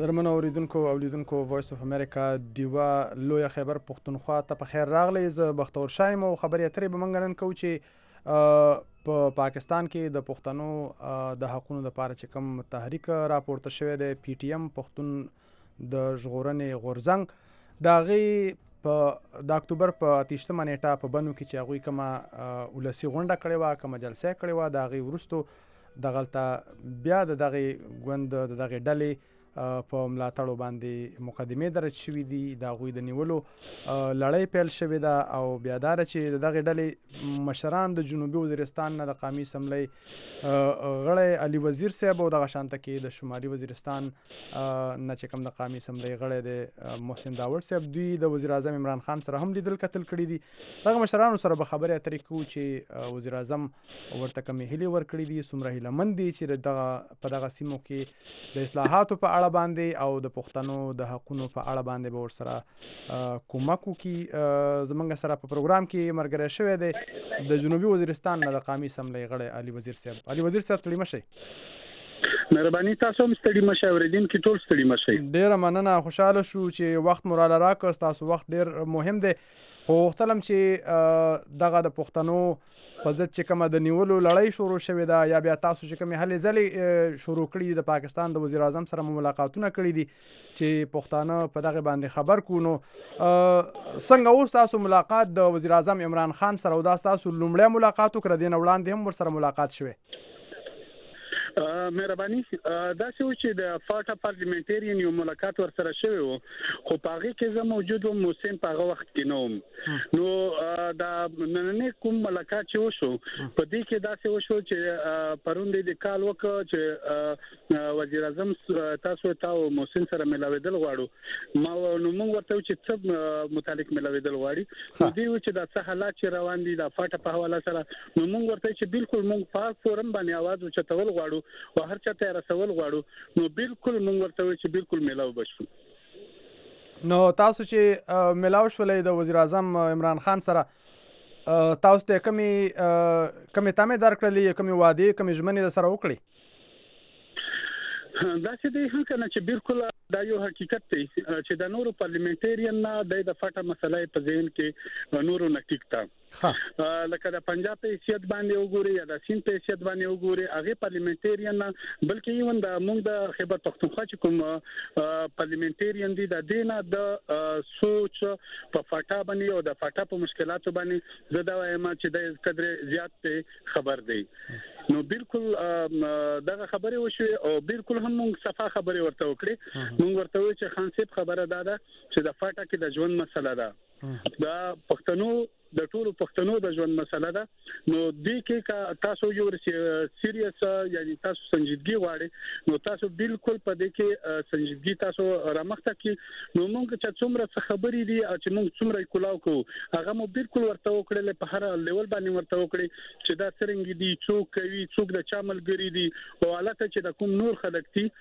درمنو اوریدونکو او لیدونکو وایس اف امریکا دیوا لوی خیبر پښتونخوا ته په خیر راغلی. زه بختور شایم او خبرې اترې به موږ نن کوو چې په پاکستان کې د پښتنو د حقونو لپاره چې کوم تحریک راپورته شوی دی پی ټی ایم پښتون د ژغورنې غورځنګ د هغې په د اکتوبر په اتیشتمه نیټه په بنو کې چې هغوی کومه ولسي غونډه کړې وه کومه جلسه یې کړې وه د هغې وروستو دغلته بیا د دغې ګوند د دغې ډلې په ملاتړو باندې مقدمې درج شوي دي د هغوی د نیولو لړۍ پیل شوې ده او بیا دا چې د دغې ډلې مشران د جنوبي وزیرستان نه د قومي اسمبلۍ غړی علي وزیر صاحب او دغه شانته کې د شمالي وزیرستان نه چې کوم د قومي اسمبلۍ غړی دی محسن داوړ صاحب دوی د وزیر اعظم عمران خان سره هم لیدل کتل کړي دي. دغه مشرانو سره به خبرې اترې کوو چې وزیر اعظم ورته کومې هیلې ورکړي دي څومره هیلهمند دي چې دغه په دغه سیمو کې د اصلاحاتو په اړه باندې او د پښتنو د حقونو په اړه باندې به ورسره کومک وکړي. زمونږ سره په پروګرام کې ملګری شوی دی د جنوبي وزیرستان نه د قومي اسمبلۍ غړی علي وزیر صاحب. علي وزیر صاحب ستړي مه شئ. مهرباني تاسو هم ستړي مه شئ اورېدونکي ټول ستړي مه شئ. ډېره مننه خوشحاله شو چې وخت مو راله راکړ ستاسو وخت ډېر مهم دی خو غوښتل م چې دغه د پښتنو په ضد چې کومه د نیولو لړۍ شروع شوې ده یا بیا تاسو چې کومې هلې ځلې شروع کړي دي د پاکستان د وزیر اعظم سره مو ملاقاتونه کړي دي چې پښتانه په دغه باندې خبر کړو نو څنګه اوس تاسو ملاقات د وزیر اعظم عمران خان سره او دا ستاسو لومړی ملاقات و که د دې نه وړاندې هم ورسره ملاقات شوی؟ مهرباني داسې و چې د فاټا پارلیمنټرین یو ملاقات ورسره شوی و خو په هغې کې زه موجود وم محسن په هغه وخت کې نه وم. نو د نننی کوم ملاقات چې وشو په دې کې داسې وشو چې پرون د کال وکړه چې وزیر اعظم تاسو ته او محسن سره ملاوېدل غواړو ما نو موږ ورته چې څه متعلق ملاوېدل غواړي نو دوی و چې دا څه حالات چې روان دي د فاټا په حواله سره نو موږ ورته چې بالکل موږ په فورم باندې اواز اوچتول غواړو او هر چا ته رسول غواړو نو بالکل موږ ورته وایو چې بالکل ملاو بشو. نو تاسو چې ملاو شولې د وزیر اعظم عمران خان سره تاسو ته کومې کومې تمې درکړلې کومې وعدې کومې ژمنې سره وکړې؟ داسې دی هم کنه چې بالکل دا یو حقیقت دی چې د نورو پارلیمنټرین نه د فاټا مسله په ذهن کې نورو نه ټیکتا لکه د پنجاب په حیثیت باندې وګوري یا د سیند په حیثیت باندې وګوري هغه پارلیمنټرین نه بلکې ایون د موږ د خیبر پختونخوا چې کوم پارلیمنټرین دي د دینه د سوچ په فاټا باندې او د فاټا په مشکلاتو باندې زه دا وایم چې د قدر زیات خبر دی. نو بالکل دغه خبره وشوه او بالکل هم موږ صفه خبره ورته وکړي. موږ ورته وی چې خان صاحب خبره ده چې د فاټا کې د ژوند مسله ده دا پښتنو د ټولو پښتنو د ژوند مسله ده نو دې کې تاسو یو سیریس یعنی تاسو سنجیدګي غواړئ نو تاسو بالکل په دې کې سنجیدګي تاسو رامخته کې نو موږ چې څومره خبرې دي چې موږ څومره کلاو کوو هغه مو بالکل ورته وکړل په هر لیول باندې ورته وکړي چې دا څنګه دي څوک کوي څوک د چا ملګری دي او حالت چې د کوم نور خلک دي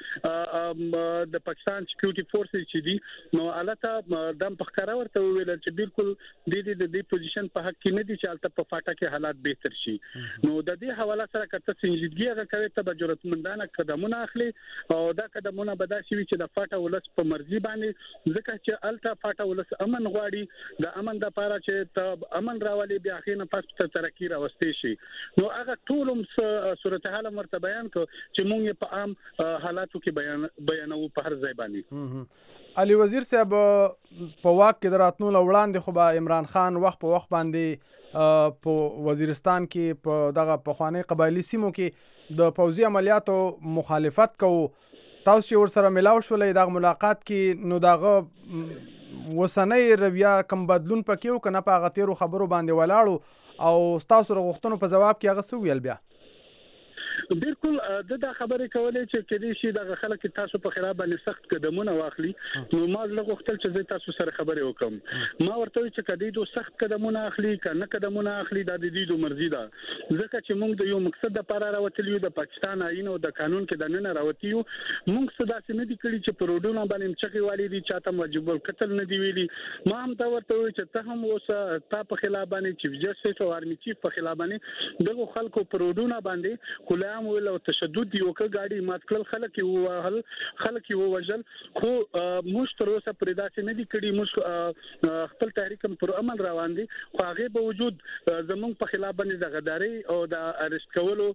د پاکستان سکیورټي فورسز چې دي نو حالت د پخکارا ورته ویل چې بالکل د دې د پوزیشن په حق کې نه دي چې البته په فاټا کې حالات بهتر شي. نو د دې حواله سره کته سنجیدګي هغه کوي ته به جرأتمندانه قدمونه اخلي او دا قدمونه به داسي وي چې د فاټا ولس په مرزي باندې ځکه چې البته فاټا ولس امن غواړي د امن د لپاره چې ته امن راولي بیا خینه پس ته ترقی راوستي شي نو هغه ټولم صورتحال مرته بیان کو چې مونږ په عام حالاتو کې بیان بیانو په هر ځای باندې. علي وزیر صاحب په واک کې دراتنو لوړاندې خو به عمران خان وخت په وخت باندې په وزیرستان کې په دغه پخوانی قبایلی سیمو کې د پوځي عملیاتو مخالفت کوو تاسو چې ورسره ملاو شولې دغه ملاقات کې نو دغه وسنۍ رویه کم بدلون پکې و که نه په هغه تیرو خبرو باندې ولاړو او ستاسو غوښتنو په جواب کې هغه څه ویل بیا؟ بالکل د دا خبرې کولې چې کدي شي د خلک تاسو په خلاف باندې سخت قدمونه واخلي نو ما لږ وختل چې تاسو سره خبرې وکم ما ورته چې کدي دوه سخت قدمونه اخلي کنه قدمونه اخلي د دې دوه مرزي ده ځکه چې موږ د یو مقصد لپاره راوتلیو د پاکستان آئین او د قانون کې د نن راوتیو موږ څه داسې نه دي کړی چې پروډونه باندې چغي والی دي چاته واجب القتل نه دی ویلي ما هم دا ورته چې ته هم اوس تا په خلاف باندې چیف جسټس او آرمي چیف په خلاف باندې دغه خلکو پروډونه باندې کله قیام ول او تشدد یو ک گاډي مات کړل خلک یو هل خلک یو وجل خو موږ تر اوسه پر داسې نه دي کړي موږ خپل تحریک پر عمل روان دي خو هغه به وجود زمونږ په خلاف باندې د غداري او د ارست کولو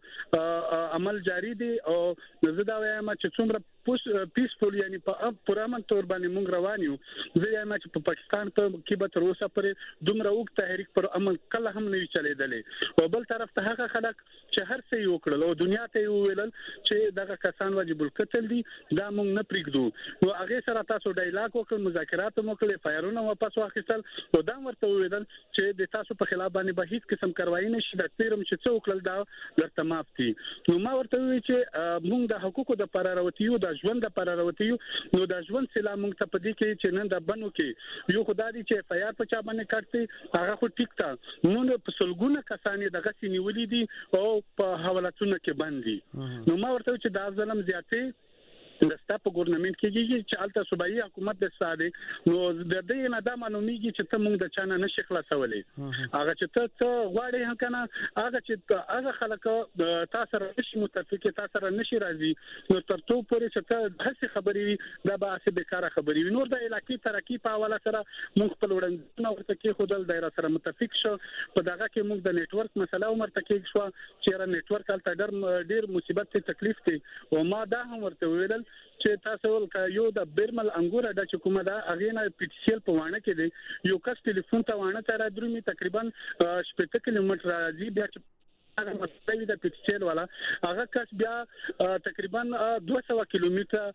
عمل جاری دي او زه دا وایم چې څومره پیسفول یعنی په پر عمل تور باندې موږ روان یو زه یم چې په پاکستان ته کې به تر اوسه پر دومره وخت تحریک پر عمل کله هم نه چلیدلې او بل طرف ته هغه خلک چې هر څه یو کړل او دنیا ته ویل چې دغه کسان واجب القتل دي دا موږ نه پریږدو نو هغه سره تاسو ډایلاګ وکړ مذاکرات مو کړل فایرونه واپس واخیستل او دا ورته ویل چې د تاسو په خلاف باندې به هیڅ قسم کاروایی نشي د تیرم چې څو کړل دا درته معاف دي نو ما ورته وی چې موږ د حقوقو د پراروتیو د ژوند د پراروتیو نو د ژوند سلا موږ ته پدې کې چې نن د بنو کې یو خدای چې فایار په چا باندې کړتي هغه خو ټیک تا نو په سلګونه کسانې دغه سینولې دي او په حوالتونو کې باندې نو ما ورته چې دا ظلم زیاتې د ستا په ګورنمنت کې کېږي چې الته صوبایي حکومت د ساده نو د دې نه دا معلومیږي چې ته موږ د چانه نشي خلاصولې هغه چې ته ته غواړې هم کنه هغه چې هغه خلک تاسو سره نشي متفق تاسو سره نشي راځي نو ترته پورې چې ته هڅه خبرې دا به څه بیکاره خبرې نور د علاقې ترقی په حواله سره موږ خپل وړاندې ورته کې خودل دایره سره متفق شو په دغه کې موږ د نتورک مسله عمر تکي شو چې را نتورک الته ډېر ډېر مصیبت ته تکلیف دي او ما دا هم ورته ویل چې تاسو ول یو د بیرمل انګور د چکومه دا اغینه پیټسیل په وانه کې دی یو کس ټلیفون ته وانه تر درمي تقریبا شپږ کیلومتر راځي بیا هغه مستوي د پیټسیل والا هغه کس بیا تقریبا دوه سوه کیلومتر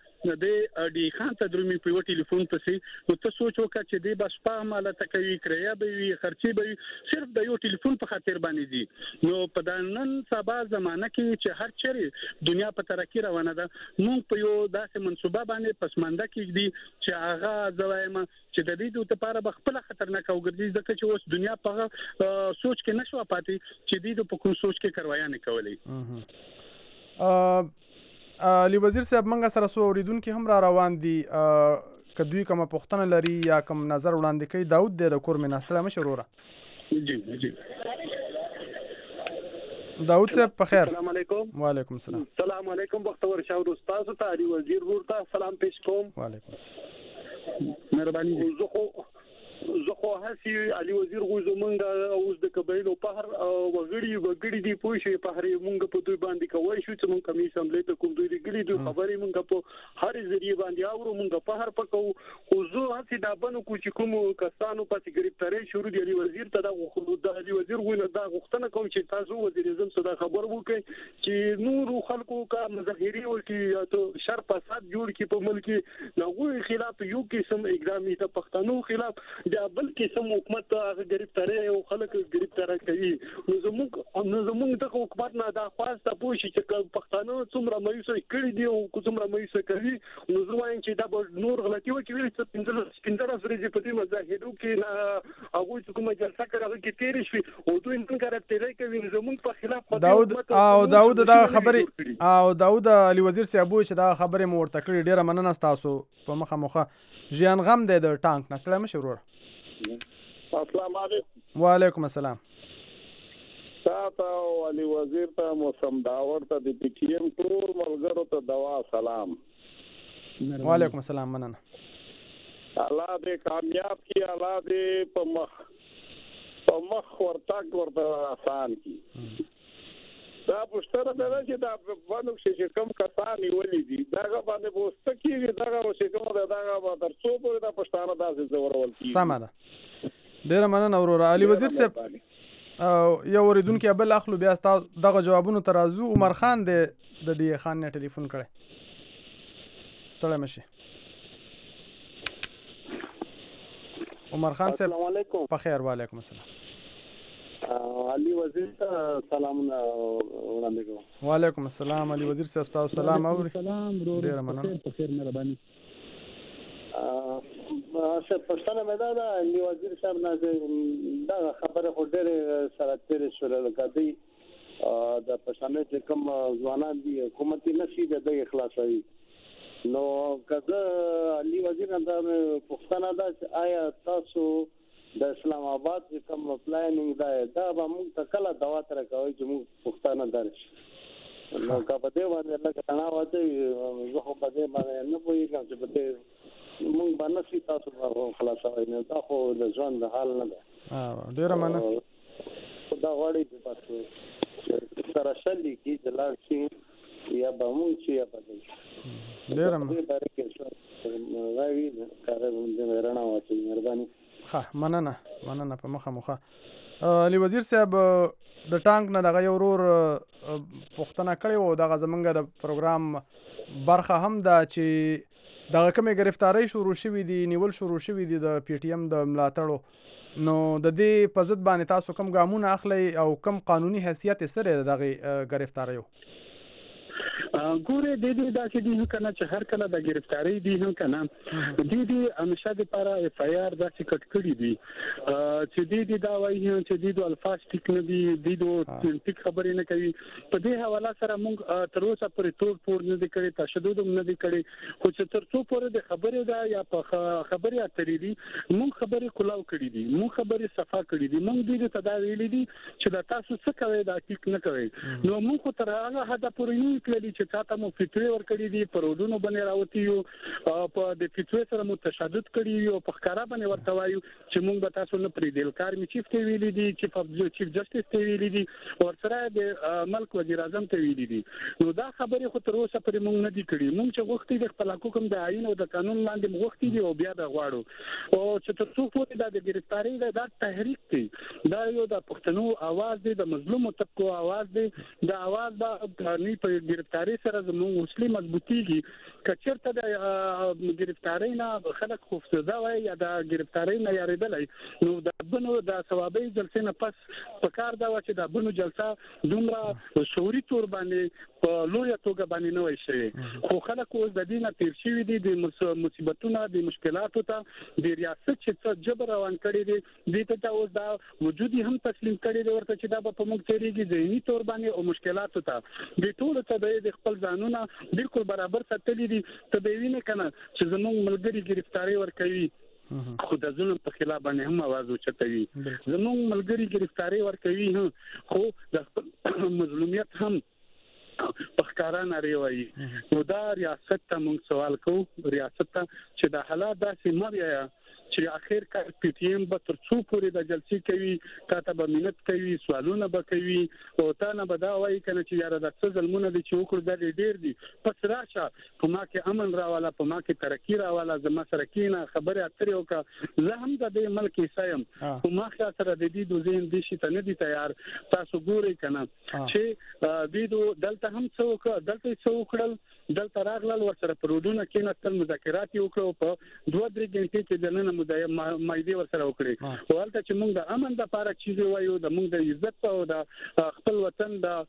د ډی خان ته درمي په ټلیفون پسې نو ته سوچ وکړه چې دی بس په مالا تکوي کریا به وي خرچي به صرف د یو ټلیفون په خاطر باندې دي نو په دنن سبا زمانہ کې چې هر چیرې دنیا په ترقی روانه ده موږ په یو داسې منصوبه باندې پسمانده کې دي چې هغه زوایم چې د دې لپاره به خپل خطرناک وګرځي ځکه چې اوس دنیا په سوچ کې نشو پاتې چې دې په کوم سوچ کې کروایا نه کولې علي وزیر صاحب منګه سره سو اوریدونکو هم را روان دي کدوې کوم پښتنه لري یا کوم نظر وړاندې کوي داود د کور مناستره مشروره جی جی داود صاحب په خیر السلام علیکم وعلیکم السلام السلام علیکم بختور شاه استاد ته علي وزیر ورته سلام پیش کوم وعلیکم السلام مهرباني زه خو زه خو هسي علي وزیر غو زمونږ اوس د قبایلو په هر وګړي وګړي دی پوه شي په هر مونږ په دوی باندې کوي شو چې مونږ کمی اسمبلی ته کوم دوی ګړي دوی خبرې مونږ په هر ذریعہ باندې اورو مونږ په هر پکو خو زه هسي دا بنو کو چې کوم کسانو په ګریپټاري شروع دی علي وزیر ته دا خو د علي وزیر غو نه دا غوښتنه کوم چې تاسو وزیر اعظم څخه خبر وکړي چې نور خلکو کا مظاهري ورکی ته شر فساد جوړ کی په ملک نغوی خلاف یو قسم اقدامي ته پښتنو خلاف دا بلکې سم حکومت هغه گرفتاری او خلک گرفتار کوي نو زموږ نو زموږ د حکومت نه دا خواسته پوه شي چې پښتانه څومره مایوسه کړي دي او څومره مایوسه کوي نو زه وایم چې دا به نور غلطي وکړي چې پنځه پنځه ورځې په دې مظاهرو کې نه هغه چې کومه جلسه کړه هغه کې تیر شي او دوی نن کارکټري کوي زموږ په خلاف داود او داود دا خبره او داود علي وزیر صاحب چې دا خبره مو ورته کړې ډیره مننه تاسو په مخه مخه ژوند غم دی د ټانک نستله مشرور السلام علیکم وعلیکم السلام تاسو علي وزیر ته موسم داور ته د پی ټی ایم ټول ملګرو ته دوا سلام وعلیکم السلام مننه الله دې کامیاب کړي الله دې په مخ په مخ ورتاک ورته آسان کړي دا پښتنه ده چې دا باندې چې کوم کسان ولې دي دا باندې بوسته کیږي دا چې کوم دا دا تر څو پورې دا پښتانه داسې زورول کیږي سم ده ډیر مننه اورور علي وزیر صاحب یو اوریدونکو بل اخلو بیا تاسو دغه جوابونو ترازو عمر خان د ډي خان نه ټلیفون کړي ستړی مشي عمر خان صاحب السلام علیکم په خیر وعلیکم السلام علي وزیر سلام وړاندې کوم وعلیکم السلام علي وزیر صاحب تاسو سلام اوري سلام ډیر مننه په خیر مهرباني شه پښتنه مې دا علي وزیر صاحب نه دا خبره خو ډېر سره تیر شو لکه دی د پښتنه چې کوم ځوانان دي حکومت نشي د اخلاصوي نو کله علي وزیر نه دا پښتنه دا آیا تاسو د اسلام آباد کوم پلانینګ دا دا به موږ ته کله دوا تر کوي چې موږ پښتانه درش نو کا په دې باندې الله تعالی واځي زه خو په دې باندې نه پوهیږم چې په دې موږ باندې سي تاسو په خلاصوي نه دا خو د ژوند د حال نه ده. اه ډیر مننه. دا غواړي چې تاسو سره شلي کې د لار شي یا به موږ چې یا به دې ډیر مننه. دې باره کې څه راوي کار دې رڼا واچي مهرباني. ښه مننه مننه په مخه مخه. علي وزیر صاحب د ټانک نه دغه یو ورور پوښتنه کړې وه دغه زمونږ د پروګرام برخه هم ده چې دغه کومې ګرفتارۍ شروع شوي دي نیول شروع شوي دي د پی ټي ایم د ملاتړو نو د دې په ضد باندې تاسو کوم ګامونه اخلئ او کوم قانوني حیثیت یې څه دی د دغې ګرفتاریو؟ ګوره د دې دا چې دی کنه چې هر کله د گرفتاری دی هم کنه د دې همیشه د لپاره اف آی آر د څخه کټ کړی دی چې د دې دا وایي چې د دې الفاظ ټیک نه دی د دې ټیک خبرې نه کوي په دې حواله سره موږ تر اوسه پرې ټول پور نه دی کړی تشدد نه دی کړی خو چې تر څو پورې د خبرې دا یا په خبرې اترې دي موږ خبرې کلاو کړی دي موږ خبرې صفا کړی دي موږ دې ته دا ویلي دي چې دا تاسو څه کوي دا ټیک نه کوي نو موږ تر هغه حد پورې نه کړی چې تاسو مو فټوي ور کړی دي پرودونو باندې راوتی یو په د فټوي سره مو تشدد کړی یو په ښکارا باندې ورته وایو چې موږ به تاسو نه پری دیل کار می چیف ته ویلي دي چې چیف جسټس ته ویلي دي او سره د ملک وزیر اعظم ته ویلي دي نو دا خبرې خو تر اوسه پرې موږ نه دي کړی موږ چې وختي د خپل حکومت د آئین او د قانون لاندې وختي دي او بیا د غواړو او چې تر څو پورې د گرفتاری د تحریک دی دا یو د پښتنو आवाज دی د مظلومو طبقو आवाज دی د आवाज د نه په گرفتاری سره زموږ مسلم مضبوطیږي کچرته د گرفتاری نه خلک خوفزده وي یا د گرفتاری نه یریدلای نو د بنو د ثوابي جلسې نه پس په کار دا و چې د بنو جلسه دومره شوري تور باندې په لوی توګه باندې نه وي شي خو خلک اوس د دینه تیر شوی دي د مصیبتونو د مشکلاتو ته د ریاست چې جبر روان کړی دي د ته اوس دا وجودي هم تسلیم کړی دی ورته چې دا په موږ تیریږي ذهني تور باندې او مشکلاتو ته د ټول ته د خپل ځانونه بالکل برابر ساتلي دي ته به وینې کنه چې زموږ ملګری گرفتاری ور کوي خو د ظلم په خلاف باندې هم आवाज اوچتوي زموږ ملګری گرفتاری ور کوي خو د مظلومیت هم پخکارا ناری وایي نو دا ریاست ته موږ سوال کوو ریاست ته چې د حالات داسې مه بیا چې اخر کار پی ټی ایم به تر څو پورې د جلسې کوي تا ته به مینت کوي سوالونه به کوي او تا نه به دا وایي کنه چې یاره د څه ظلمونه دي چې وکړو دا ډېر دي پس راشه په ما کې امن راواله په ما کې ترقي راواله زما سره کېنه خبرې اترې وکړه زه هم د دې ملک حصه یم خو ما ښه سره د دې دو ذهن دې شي ته نه دي تیار تاسو ګورئ کنه چې دې دو دلته هم څه وکړه دلته څه وکړل دلته راغلل ورسره پرودونه کېناستل مذاکرات وکړو په دوه درې غنټې کې د نن مایدې ورسره وکړي او هلته چې موږ د امن د لپاره چیزې وایو د موږ د عزت او د خپل وطن د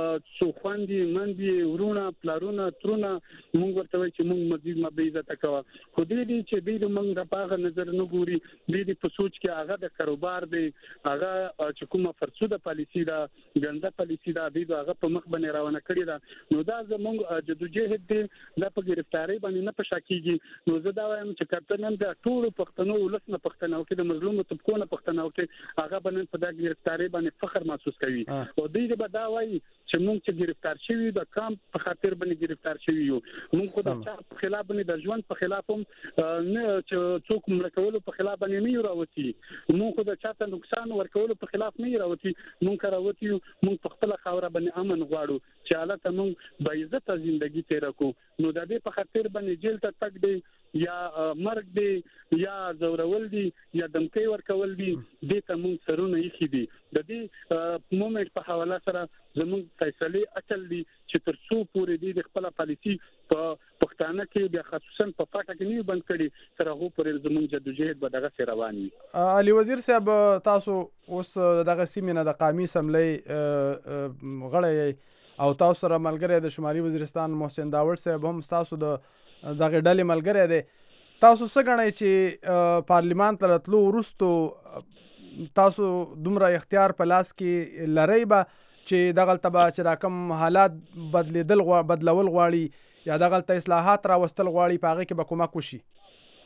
څوخوندې منډې ورونه پلارونه ترونه موږ ورته وایو چې موږ مزید ما به عزت کوو خو دې دي چې دې موږ د پاغه نظر نه ګوري دې دې په سوچ کې هغه د کاروبار دی هغه چې کومه فرسوده پالیسی دا ګنده پالیسی دا دې هغه په مخ باندې روانه کړی دا نو دا زموږ جدوجہد دی دا په گرفتاری باندې نه پښاکیږي نو زه دا وایم چې کپټن هم د ټول پښتنو ولس نه پښتنو کې د مظلومو طبقو نه پښتنو کې هغه باندې په دا گرفتاری باندې فخر محسوس کوي او دوی به دا وایي چې موږ چې گرفتار شوی د کام په خاطر باندې گرفتار شوی یو موږ خو د چا په خلاف باندې د ژوند په خلاف هم نه چې څوک ملکولو په خلاف باندې نه راوتی موږ خو د چا ته نقصان ورکولو په خلاف نه راوتی موږ راوتی موږ په خپل خاور باندې امن غواړو چې الله ته موږ به عزت ژوندۍ تیر کو نو د دې په خاطر باندې جیل ته تک دی یا مرګ دی یا زورول دی یا دمکې ورکول دی د ته موږ سرونه یې دي د دې مومنت په حواله سره زموږ فیصله اصل دي چې تر څو پورې د خپل پالیسی په پښتانه کې بیا خصوصا په فاټه کې نه بند کړي تر هغه پورې زموږ جدوجہد به دغه روان وي. علي وزیر صاحب تاسو اوس دغه سیمه نه د قومي اسمبلی غړی او تاسو سره ملګری د شمالي وزیرستان محسن داوړ صاحب هم تاسو د دغه ډلې ملګری دی تاسو څه ګڼئ چې پارلیمان ته راتلو وروستو تاسو دومره اختیار په لاس کې لرئ به چې دغلته به چې راکم حالات بدلیدل بدلول غواړي یا دغلته اصلاحات راوستل غواړي په هغې کې به کومک وشي؟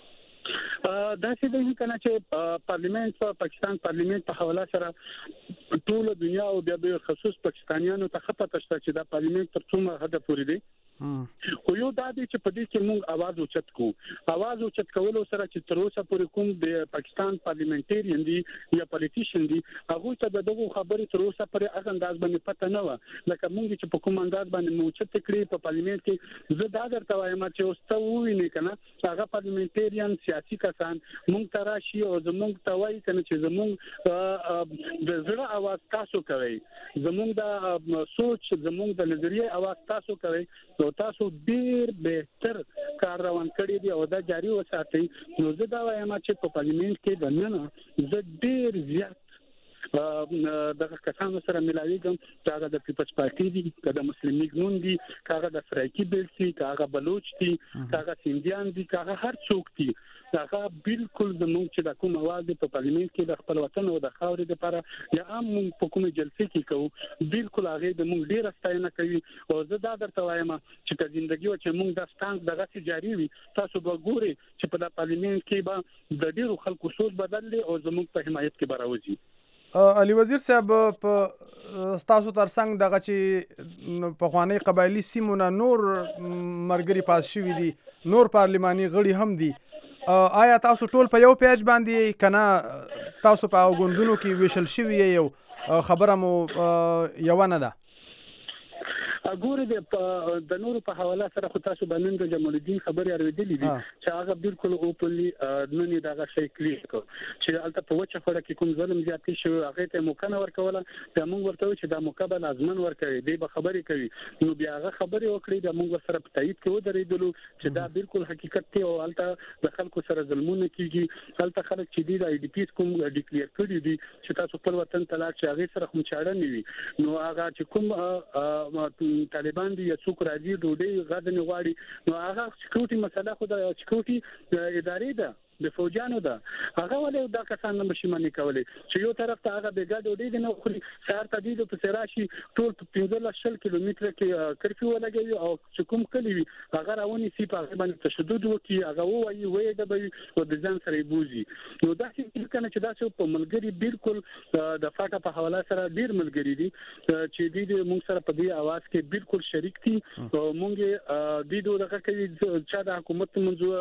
دا چې د کنه چې پارلیمنت په پاکستان پارلیمنت په حواله سره ټول دنیا او بیا خصوص پاکستانیانو ته خپه تشته چې دا پارلیمنت تر څومره حد پورې دی خو یو دا دی چې په دې کې موږ आवाज اوچت کوو आवाज اوچت کولو سره چې تر اوسه پورې کوم د پاکستان پارلیمنټریان دي یا پالیټیشن دي هغه ته دغه خبرې تر اوسه پورې هغه انداز باندې پته نه و لکه موږ چې په کوم انداز باندې موچت کړی په پارلیمنت کې زه دا درته وایم چې اوس ته ووینې کنه هغه پارلیمنټریان سیاسي کسان موږ ته راشي او زموږ ته وایي کنه چې زموږ د زړه आवाज تاسو کوي زموږ د سوچ زموږ د نظریه आवाज تاسو کوي نو تاسو ډیر بهتر کار روان کړی دی او دا جاری وساتئ نو زه دا وایم چې په پارلیمنت کې د نن زه ډیر زیات دغه کسانو سره ملاویږم چې هغه د پیپلز پارټي دي که د مسلم لیگ نون دي که هغه د سرایکي بیلسي که هغه بلوچ دي که هغه سیندیان دي که هغه هر څوک دي هغه بالکل زموږ چې د کوم اواز دی په پارلیمنت کې د خپل وطن او د خاورې لپاره یا هم موږ په کومه جلسه کې کوو بالکل هغه د موږ ډیر ستاینه کوي او زه دا درته وایم چې که ژوندۍ و چې موږ د ستانګ دغه سي جاری وي تاسو به ګورئ چې په پارلیمنت کې به د ډیرو خلکو سوچ بدل دی او زموږ په حمایت کې به راوځي علي وزیر صاحب په ستاسو ترڅنګ دغه چې په خوانی قبایلی سیمونه نور مرګري پاس شوی دي نور پارلماني غړي هم دي آیا تاسو ټول په یو پیج باندې کنه تاسو په غوندونو کې ویشل شوی یو خبره مو یو نه ده ګوره د نورو په حواله سره خو تاسو باندې د جمال الدین خبري اوریدلې دي چې هغه بالکل اوپنلی نن دغه شی کلیک چې البته په وچه خړه کې کوم ظلم زیاتی شو هغه ته موقع ورکوله دا موږ ورته چې دا موقع لازمن ورکوي دی به خبري کوي نو بیا هغه خبري وکړي دا موږ سره په تایید کې ودرېدلو چې دا بالکل حقیقت دی او البته د خلکو سره ظلمونه کیږي البته خلک چې دی د آی ډی پی کوم ډیکلیئر کړی دي چې تاسو خپل وطن ته لاړ چې هغه سره کوم چاړه نیوي نو هغه چې کوم طالبان دي یا څوک راځي ډوډۍ غاډنه غواړي نو هغه سکیورټي مسله خو د سکیورټي ادارې ده د فوجانو ده هغه ولې دا کسان نشي منې کولای چې یو طرف ته هغه بیګا ډوډۍ نه خوري سهار ته د پسراشي ټول په پنځه کیلومتر کې کرفیو ولګي او چې کوم کلی وي هغه راونی سي په باندې تشدد وکي هغه وایي وایي د به او د ځان سره بوزي نو دا چې کنه چې دا چې په ملګری بالکل د فاټا په حواله سره ډیر ملګری دي چې د موږ سره په دې आवाज کې بالکل شریک دي او موږ د دوه دغه کې چې د حکومت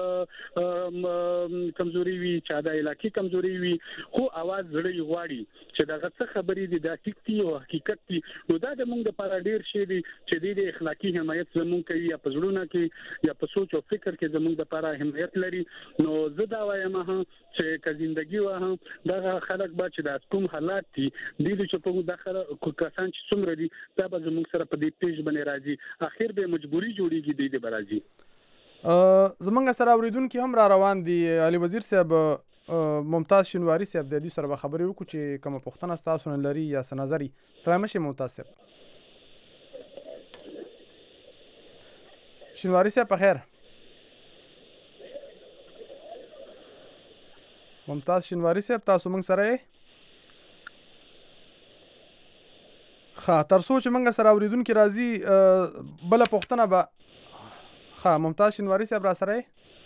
منځو کمزوري وي چا د علاقې کمزوري وي خو आवाज زړی غواړي چې دغه څه خبرې دي د حقیقت او حقیقت دي نو دا د موږ لپاره ډیر شی دي چې د اخلاقی حمایت زموږ کوي یا په زړونو کې یا په سوچ او فکر کې زموږ لپاره حمایت لري نو زه دا وایم چې که ژوندۍ و هم دغه خلک به چې د کوم حالات دي د دې چې په داخله کسان چې څومره دي دا به زموږ سره په دې پیج باندې راځي اخر به مجبوری جوړیږي د دې برازي زمونږ سره اوریدونکو هم را روان دي علي وزیر صاحب ممتاز شینواری صاحب د دې سره به خبرې وکړو چې کوم پښتنه تاسو نه لري یا سنظري سلام شي ممتاز صاحب شینواری صاحب په خیر ممتاز شینواری صاحب تاسو موږ سره یې ښه تر څو چې موږ سره اوریدونکو راځي بله پښتنه به ها ممتاز شینواری صاحب را سره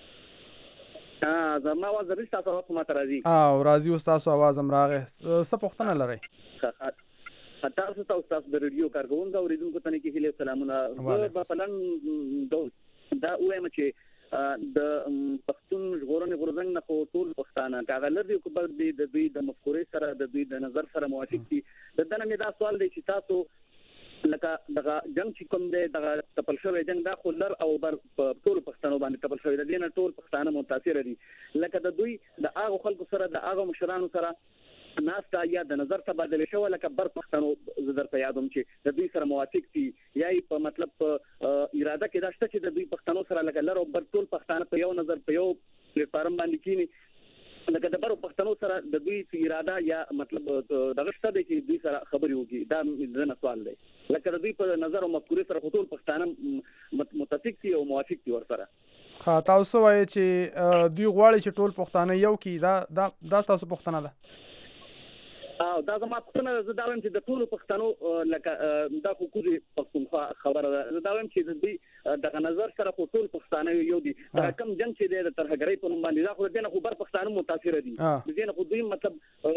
اه زما आवाज درې تاسو په ماته راځي او راځي او تاسو आवाज هم راغی څه پښتنه لري تاسو تاسو تاسو د ریډیو کارګون دا اوریدونکو ته کې هله سلامونه په پلان دا وایم چې د پښتون ژغورنې غورځنګ نه خو ټول پښتانه کاغه لري کو بل د دوی د مفکورې سره د دوی د نظر سره موافق دي د دنه مې دا سوال دی چې تاسو لکه دغه جنگ چې کوم دی دغه تپل شوی جنگ دا خو لر او بر ټول پښتنو باندې تپل شوی دی نه ټول پښتانه متاثر دي لکه د دوی د هغه خلکو سره د هغه مشرانو سره ناستا یا د نظر تبادله شو لکه بر پښتنو زدر ته یادوم چې د دوی سره موافق دي یا په مطلب اراده کې دا شته چې د دوی پښتنو سره لکه لر او بر ټول پښتانه په یو نظر په یو پلیټفارم باندې کینی لکه د بر پښتنو سره د دوی اراده یا مطلب دغه شته چې دوی سره خبري وږي دا نه سوال دی لکه د دوی په نظر او مفکورې سره ټول پښتانه متفق دي او موافق دي ورسره خا تاسو وایي چې دوی غواړي چې ټول پښتانه یو کی دا دا تاسو پښتنه ده او دا زما پښتنه زه دا وایم چې د ټول پښتنو لکه دا حقوقي پښتونخوا خبره ده زه دا وایم چې د دې دغه نظر سره ټول پښتانه یو دي دا کم جنگ چې د ترهګرۍ په نوم باندې دا خو دنه خو بر پښتانه متاثر دي دې نه خو دوی مطلب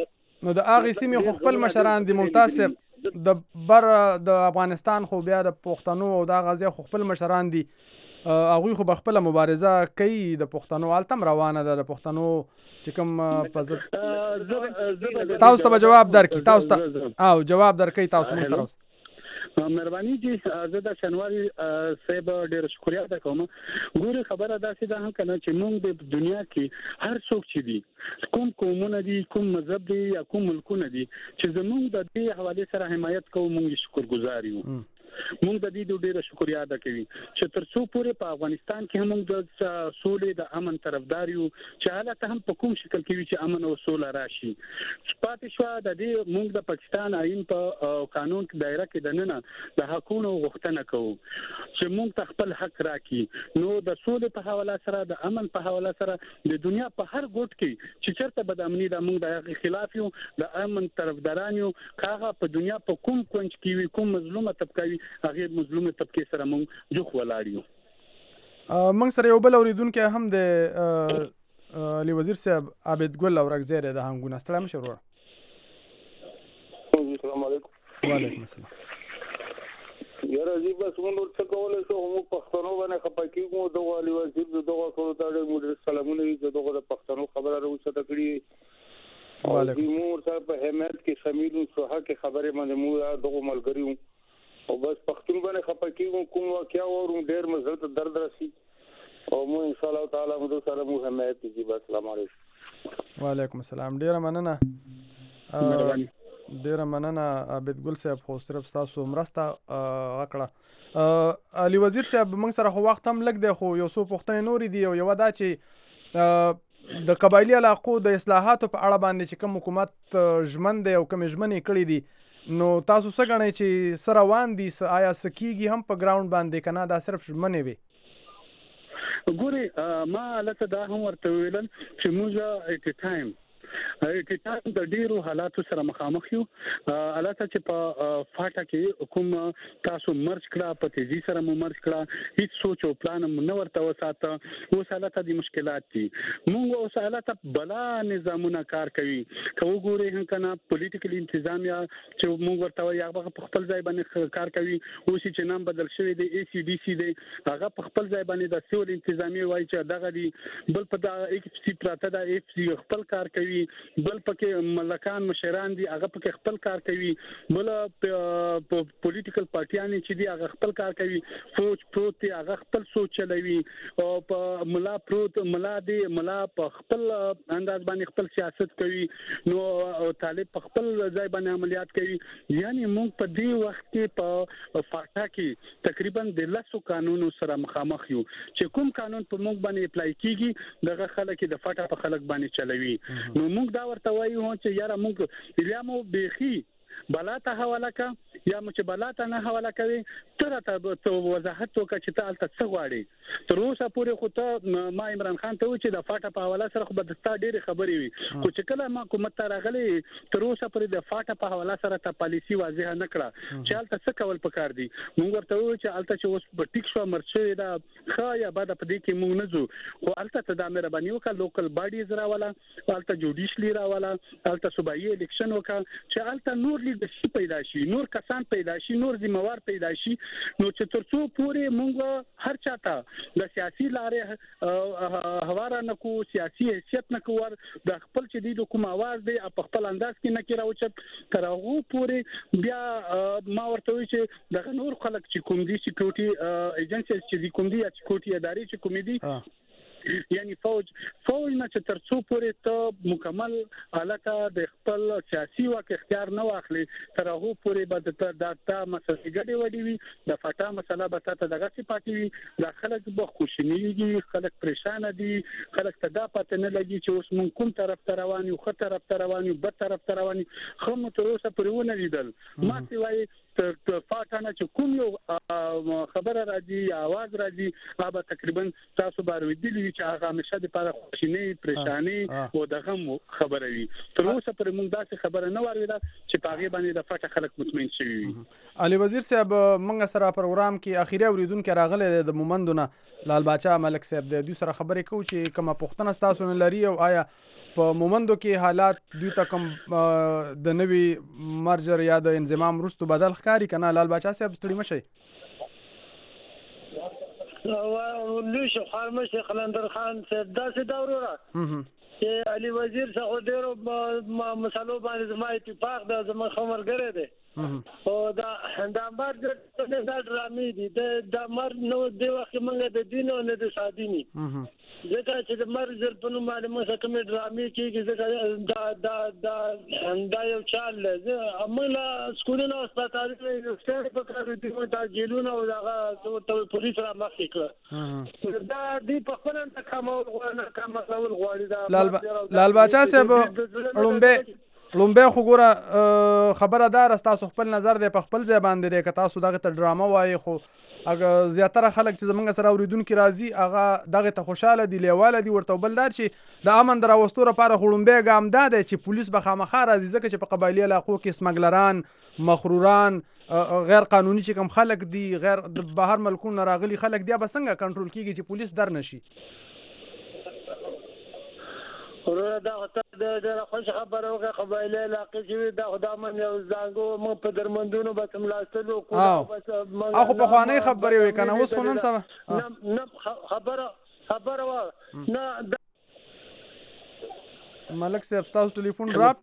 نو د هغې سیمې خو خپل مشران دي ممتاز صاحب، د بر د افغانستان خو بیا د پښتنو او د هغه ځای خو خپل مشران دي، هغوی خو به خپله مبارزه کوي د پښتنو، هلته هم روانه ده د پښتنو چې کوم په ضد. تاسو ته به جواب درکړي، تاسو ته او جواب درکوي تاسو موږ سره اوس. مهرباني جی زه د شنواري صاحب ډېر شکریا ادا کوم. ګوره خبره داسې ده هم کنه چې موږ د دنیا کې هر څوک چې دي، کوم قومونه دي، کوم مذهب دی یا کوم ملکونه دي، چې زموږ د دې حواله سره حمایت کوو، موږ شکرګزار یو. موږ د دې ډېر شکریا ادا کوي چې تر څو پورې په افغانستان کې هم د سولې د امن طرفدار یو، چې حالت هم په کوم شکل کې وي چې امن او سوله راشي. پاتې شو د دې موږ د پاکستان آئین په قانون کې دایره کې دننه د حقوقو غوښتنه کوو چې موږ ته خپل حق راکړي. نو د سولې په حواله سره، د امن په حواله سره د دنیا په هر ګوټ کې چې چېرته بد امني ده، موږ د هغې خلاف یو، د امن طرفداران یو. که هغه په دنیا په کوم کونج کې وي، کوم مظلومه طبقه وي، هغه مظلومه طبقه سره موږ جوخ ولاړ یو. موږ سره یو بل اوریدونکو هم د علي وزیر صاحب عابد ګل اورګزی د هنګونه. السلام شروع. السلام علیکم. وعلیکم السلام. یاره زی بس موږ څه کولای شو، موږ پښتنو باندې خپه کیږو. د علي وزیر دغه ټول ته موږ سلامونه دي، دغه پښتنو خبره راوځه کړی. وعلیکم السلام. موږ سره په حمایت کې شامل شو، حق خبره باندې موږ دغه ملګریو او بس پښتون باندې خپه کیږو. کوم واقعیا ورو ډېر مزل ته درد راسي او مو ان شاء الله تعالی موږ سره مو حمایت کوي. بس السلام علیکم. وعلیکم السلام. ډیره مننه ډیره مننه عابد ګل صاحب، خو صرف تاسو مرسته وکړه. علي وزیر صاحب موږ سره خو وخت هم لږ دی، خو یو څو پوښتنې نورې دي. او یوه دا چې د قبایلي علاقو د اصلاحاتو په اړه باندې چې کوم حکومت ژمن دی او کومې ژمنې کړې دي، نو تاسو څه ګڼئ چې څه روان دي؟ آیا څه کیږي هم په ګراوند باندې که نه دا صرف ژمنې وي؟ ګورې ما هلته دا هم ورته ویل چې موږ ایټ ټایم ایټ د ډیرو حالاتو سره مخامخ یو. حالات چې په فاټا کې کوم تاسو مرج کړه، په تیزی سره مو مرج کړه، هیڅ سوچ او پلان مو نه ورته وساته. اوس حالات دي مشکلات دي. موږ اوس حالات بلا نظامونه کار کوي. که وګورئ هم کنه پولیټیکل انتظامیه چې موږ ورته وایي هغه په خپل ځای باندې کار کوي. اوس چې نام بدل شوی دی، ای سی ډي سی دی، هغه په خپل ځای باندې د سیول انتظامیه وایي چې دغه دی. بل په دا ایف سی پراته دا ایف سی خپل کار کوي. بل پکې ملکان مشران دي، هغه پکې خپل کار کوي. بل پولیټیکل پارټیان چې دي هغه خپل کار کوي. فوج پروت دی، هغه خپل سوچ چلوي. او په ملا پروت ملا دی، ملا په خپل انداز باندې خپل سیاست کوي. نو طالب په خپل ځای باندې عملیات کوي. یعنی موږ په دې وخت کې په فاټا کې تقریبا د لسو قانونو سره مخامخ یو چې کوم قانون په موږ باندې اپلای کیږي دغه خلک د فاټا په خلک باندې چلوي. نو موږ دا ورته وایو چې یاره موږ یا مو بیخي بلا ته حواله کا یا مو چې بلا ته نه حواله کوي، تر ته وضاحت وکړه چې ته الته څه غواړې. تر اوسه پورې خو ته ما عمران خان ته و چې د فاټا په حواله سره خو به ستا ډېرې خبرې وي، خو چې کله ما حکومت ته راغلی تر اوسه پورې د فاټا په حواله سره ته پالیسي واضح نه کړه چې هلته څه کول پکار دي. موږ ورته وایو چې هلته چې اوس به ټیک شوه مرچ شوې ده ښه یا بده په دې کې موږ نه ځو، خو هلته ته دا مهرباني وکړه لوکل باډیز راوله، هلته جوډیشلي راوله، هلته صوبایي الیکشن وکړه چې هلته نور لیډرشپ پیدا شي، نور کسان پیدا شي، نور ذمہوار پیدا شي. نو چې تر څو پورې موږ هر چاته د سیاسي لارې هواره نه کو، سیاسي حیثیت نه کو، د خپل چې دی کوم आवाज دی په خپل انداز کې نه کې راوچت تر هغه پورې بیا ما ورته وی چې د نور خلک چې کوم دي سکیورټي ایجنسیز چې کوم دي یا سکیورټي ادارې چې کوم دي یعنی فوج فوج نه چې تر څو پورې ته مکمل علاقه د خپل سیاسي واک اختیار نه واخلي تر هغه پورې به د داتا مسلې ګډې وډې وي، د فاټا مسله به تاسو دغه څه پاتې وي، د خلک به خوشنيږي، خلک پریشان دي، خلک ته دا پته نه لګي چې اوس مونږ کوم طرف ته روان یو، ښه طرف ته روان یو، بد طرف ته روان یو. خو مو تر اوسه پورې ونه لیدل. ما سی وایي تر فاټا نه چې کوم یو خبره راځي یا आवाज راځي هغه تقریبا تاسو بار ویلي چې هغه همیشه د لپاره خوشینی پریشانی او دغه خبره وي. تر اوسه پر موږ داسې خبره نه واوریده چې په هغه باندې د فاټا خلک مطمئن شوي وي. علي وزیر صاحب موږ سره پروګرام کې اخیری اوریدونکو راغلی د مومندونه لال باچا ملک صاحب د دوی سره خبرې کوو چې کومه پوښتنه تاسو نه لري او آیا په مومندو کې حالات دوی ته کوم د نوي مرجر یا د انضمام وروسته بدل ښکاري که نه؟ لال باچا صاحب ستړي مه شئ. لوی شو خارمشي قلندر خان صاحب داسې دا وروره چې علي وزیر څخه ډېرو مسلو باندې زما اتفاق ده، زما ښه ملګری دی. او دا دا مرګ دا ډرامې دي، دا مرګ نو دی وخت موږ د دین او نه د سادینی ځکه چې د مرګ زر په نوم باندې موږ کومې ډرامې کېږي ځکه دا دا دا دا یو چال دی. عمله سکولونه او هسپتالونه ستاسو په کار دي مو تا جیلونه او هغه ته پولیس را مخکې کړ. دا دی په خپل نه کمول غواړي کمول غواړي دا لال باچا صاحب لومبه لومبه خو ګوره خبره دار تاسو خپل نظر دی په خپل ځای باندې لري که تاسو دغه ته ډرامه وایي، خو اګه زیاتره خلک چې زمونږ سره اوریدونکي راځي هغه دغه ته خوشاله دي، لیواله دي ورته. بل دا چې د امن د راوستو لپاره خو لومبی ګام دا دی چې پولیس به خامخا راځي، ځکه چې په قبایلي علاقو کې سمګلران، مخروران، غیر قانوني چې کوم خلک دي، غیر د بهر ملکونو راغلي خلک دي، به څنګه کنټرول کیږي چې پولیس در نشي؟ ورور دا ته د خوش خبره وکړه قبایلي علاقې چې دا خدای من یو ځانګو مو په درمندونو به تملاستلو کو اخو په خواني خبرې وې کنه اوس خو نن سبا نه خبره خبره و نه ملک صاحب تاسو ټلیفون ډراپ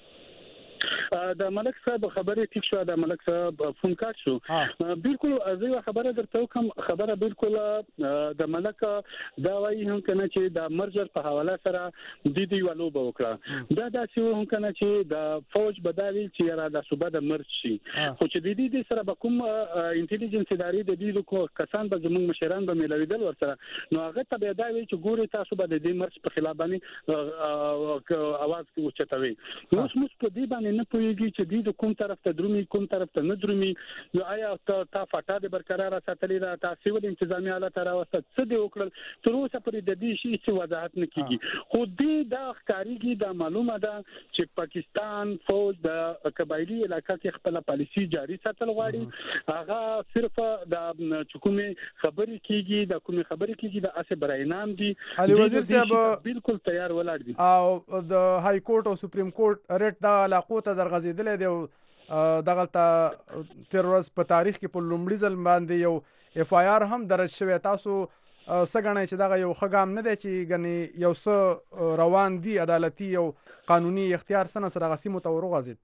د ملک صاحب خبرې ټیک شو، د ملک صاحب فون کاټ شو. بالکل زه خبره درته کوم، خبره بالکل د ملک دا وایي هم کنه چې د مرجر په حواله سره د دې ولو به وکړه. دا داسې هم کنه چې د فوج بداوی چې را د صوبه د مرج شي، خو چې د دې سره به کوم انټيليجنس ادارې د دې کسان به زموږ مشران به ملویدل ورسره، نو هغه ته به دا وی چې ګوري تاسو به د دې مرج په خلاف باندې आवाज اوچتوي. اوس موږ په دې باندې نه پوهیږي چې دې کوم طرف ته درومي کوم طرف ته نه درومي. نو آیا تا فاټا د برقرار ساتلې را تاسو ول انتظامی حالت راوسته څه دی وکړل تر اوسه پرې د دې شي څه وضاحت نه کیږي. خو دې دا ښکاریږي دا معلومه ده چې پاکستان فوج د قبایلی علاقې کې خپل پالیسی جاری ساتل غواړي. هغه صرف د حکومت خبرې کیږي د کومې خبرې کیږي د اسه براینام دي. علي وزیر صاحب بالکل تیار ولاړ دي او د های کورټ او سپریم کورټ ریټ د علاقو ته درغځیدلې دی. دغه ته تیر ورځ په تاریخ کې په لومړي ځل باندې یو اف آی آر هم درج شوی. تاسو څه ګڼئ چې دغه یو ښه ګام نه دی چې ګنې یو څه روان دي عدالتي او قانوني اختیار څه نه سره هغه سیمو ته ورغځېد؟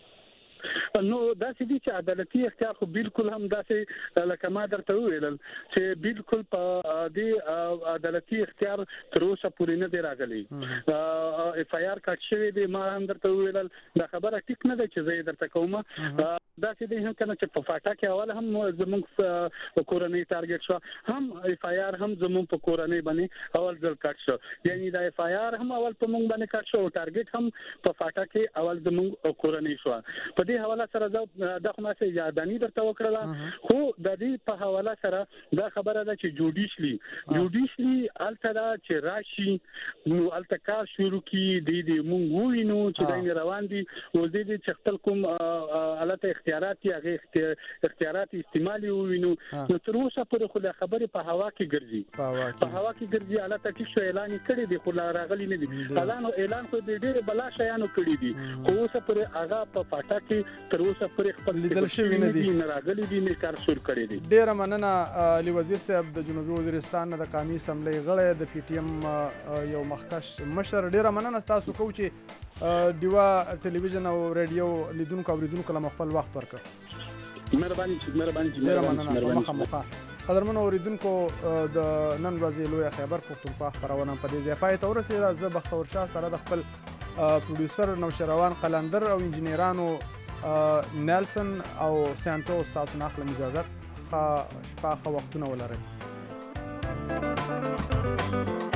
نو داسې دي چې عدالتي اختیار خو بالکل هم داسې لکه ما درته وویل چې بالکل په دې عدالتي اختیار تر اوسه پورې نه دی راغلی. اف آی آر کټ شوی دی، ما هم درته وویل دا خبره ټیک نه ده چې زه یې درته کوم. داسې دی هم کنه چې په فاټا کې اول هم زموږ کورنۍ ټارګټ شو، هم اف آی آر هم زموږ په کورنۍ باندې اول ځل کټ شو. یعنی دا اف آی آر هم اول په موږ باندې کټ شو او ټارګټ هم په فاټا کې اول زموږ کورنۍ شو. په دې حواله سره دا خو ما سه یادانی درته وکړه، خو د دې په حواله سره دا خبره ده چې جوډیشلی جوډیشلی الته چې راشي نو الته کار شروع کی دی دی مونږ وینو چې دا روان دي او دې چې خپل کوم الته اختیارات هغه اختیارات استعمالي وینو. نو تر اوسه پورې خو د خبرې په هوا کې ګرځي په هوا کې ګرځي. الته کې شو اعلان کړی دی خو لا راغلی نه دی. اعلان اعلان خو دې ډېر بلا شیانو کړی دي، خو اوسه پورې هغه په فاټا کې تر اوسه پورې خپل لیدل شوی نه دي، نه راغلي دي، نه کار شروع کړی دی. ډېره مننه علي وزیر صاحب د جنوبي وزیرستان د قومي اسمبلی غړی د پی ټی ایم یو مخکښ مشر. ډېره مننه تاسو کو چې دیوا ټلویزیون او رادیو لیدونکو اوریدونکو له خپل وخت ورکړ. مهرباني مهرباني ډېره مننه. مخامخ قدرمنو اوریدونکو د نن ورځې لوی خیبر پښتونخوا خبرونه په دې ځای پای ته ورسېده. زه بختور شاه سره د خپل پروډوسر نوشروان قلندر او انجینیرانو نیلسن او سانتوس تاسو نه اخلم اجازه. ښه شپه ښه وختونه ولرئ.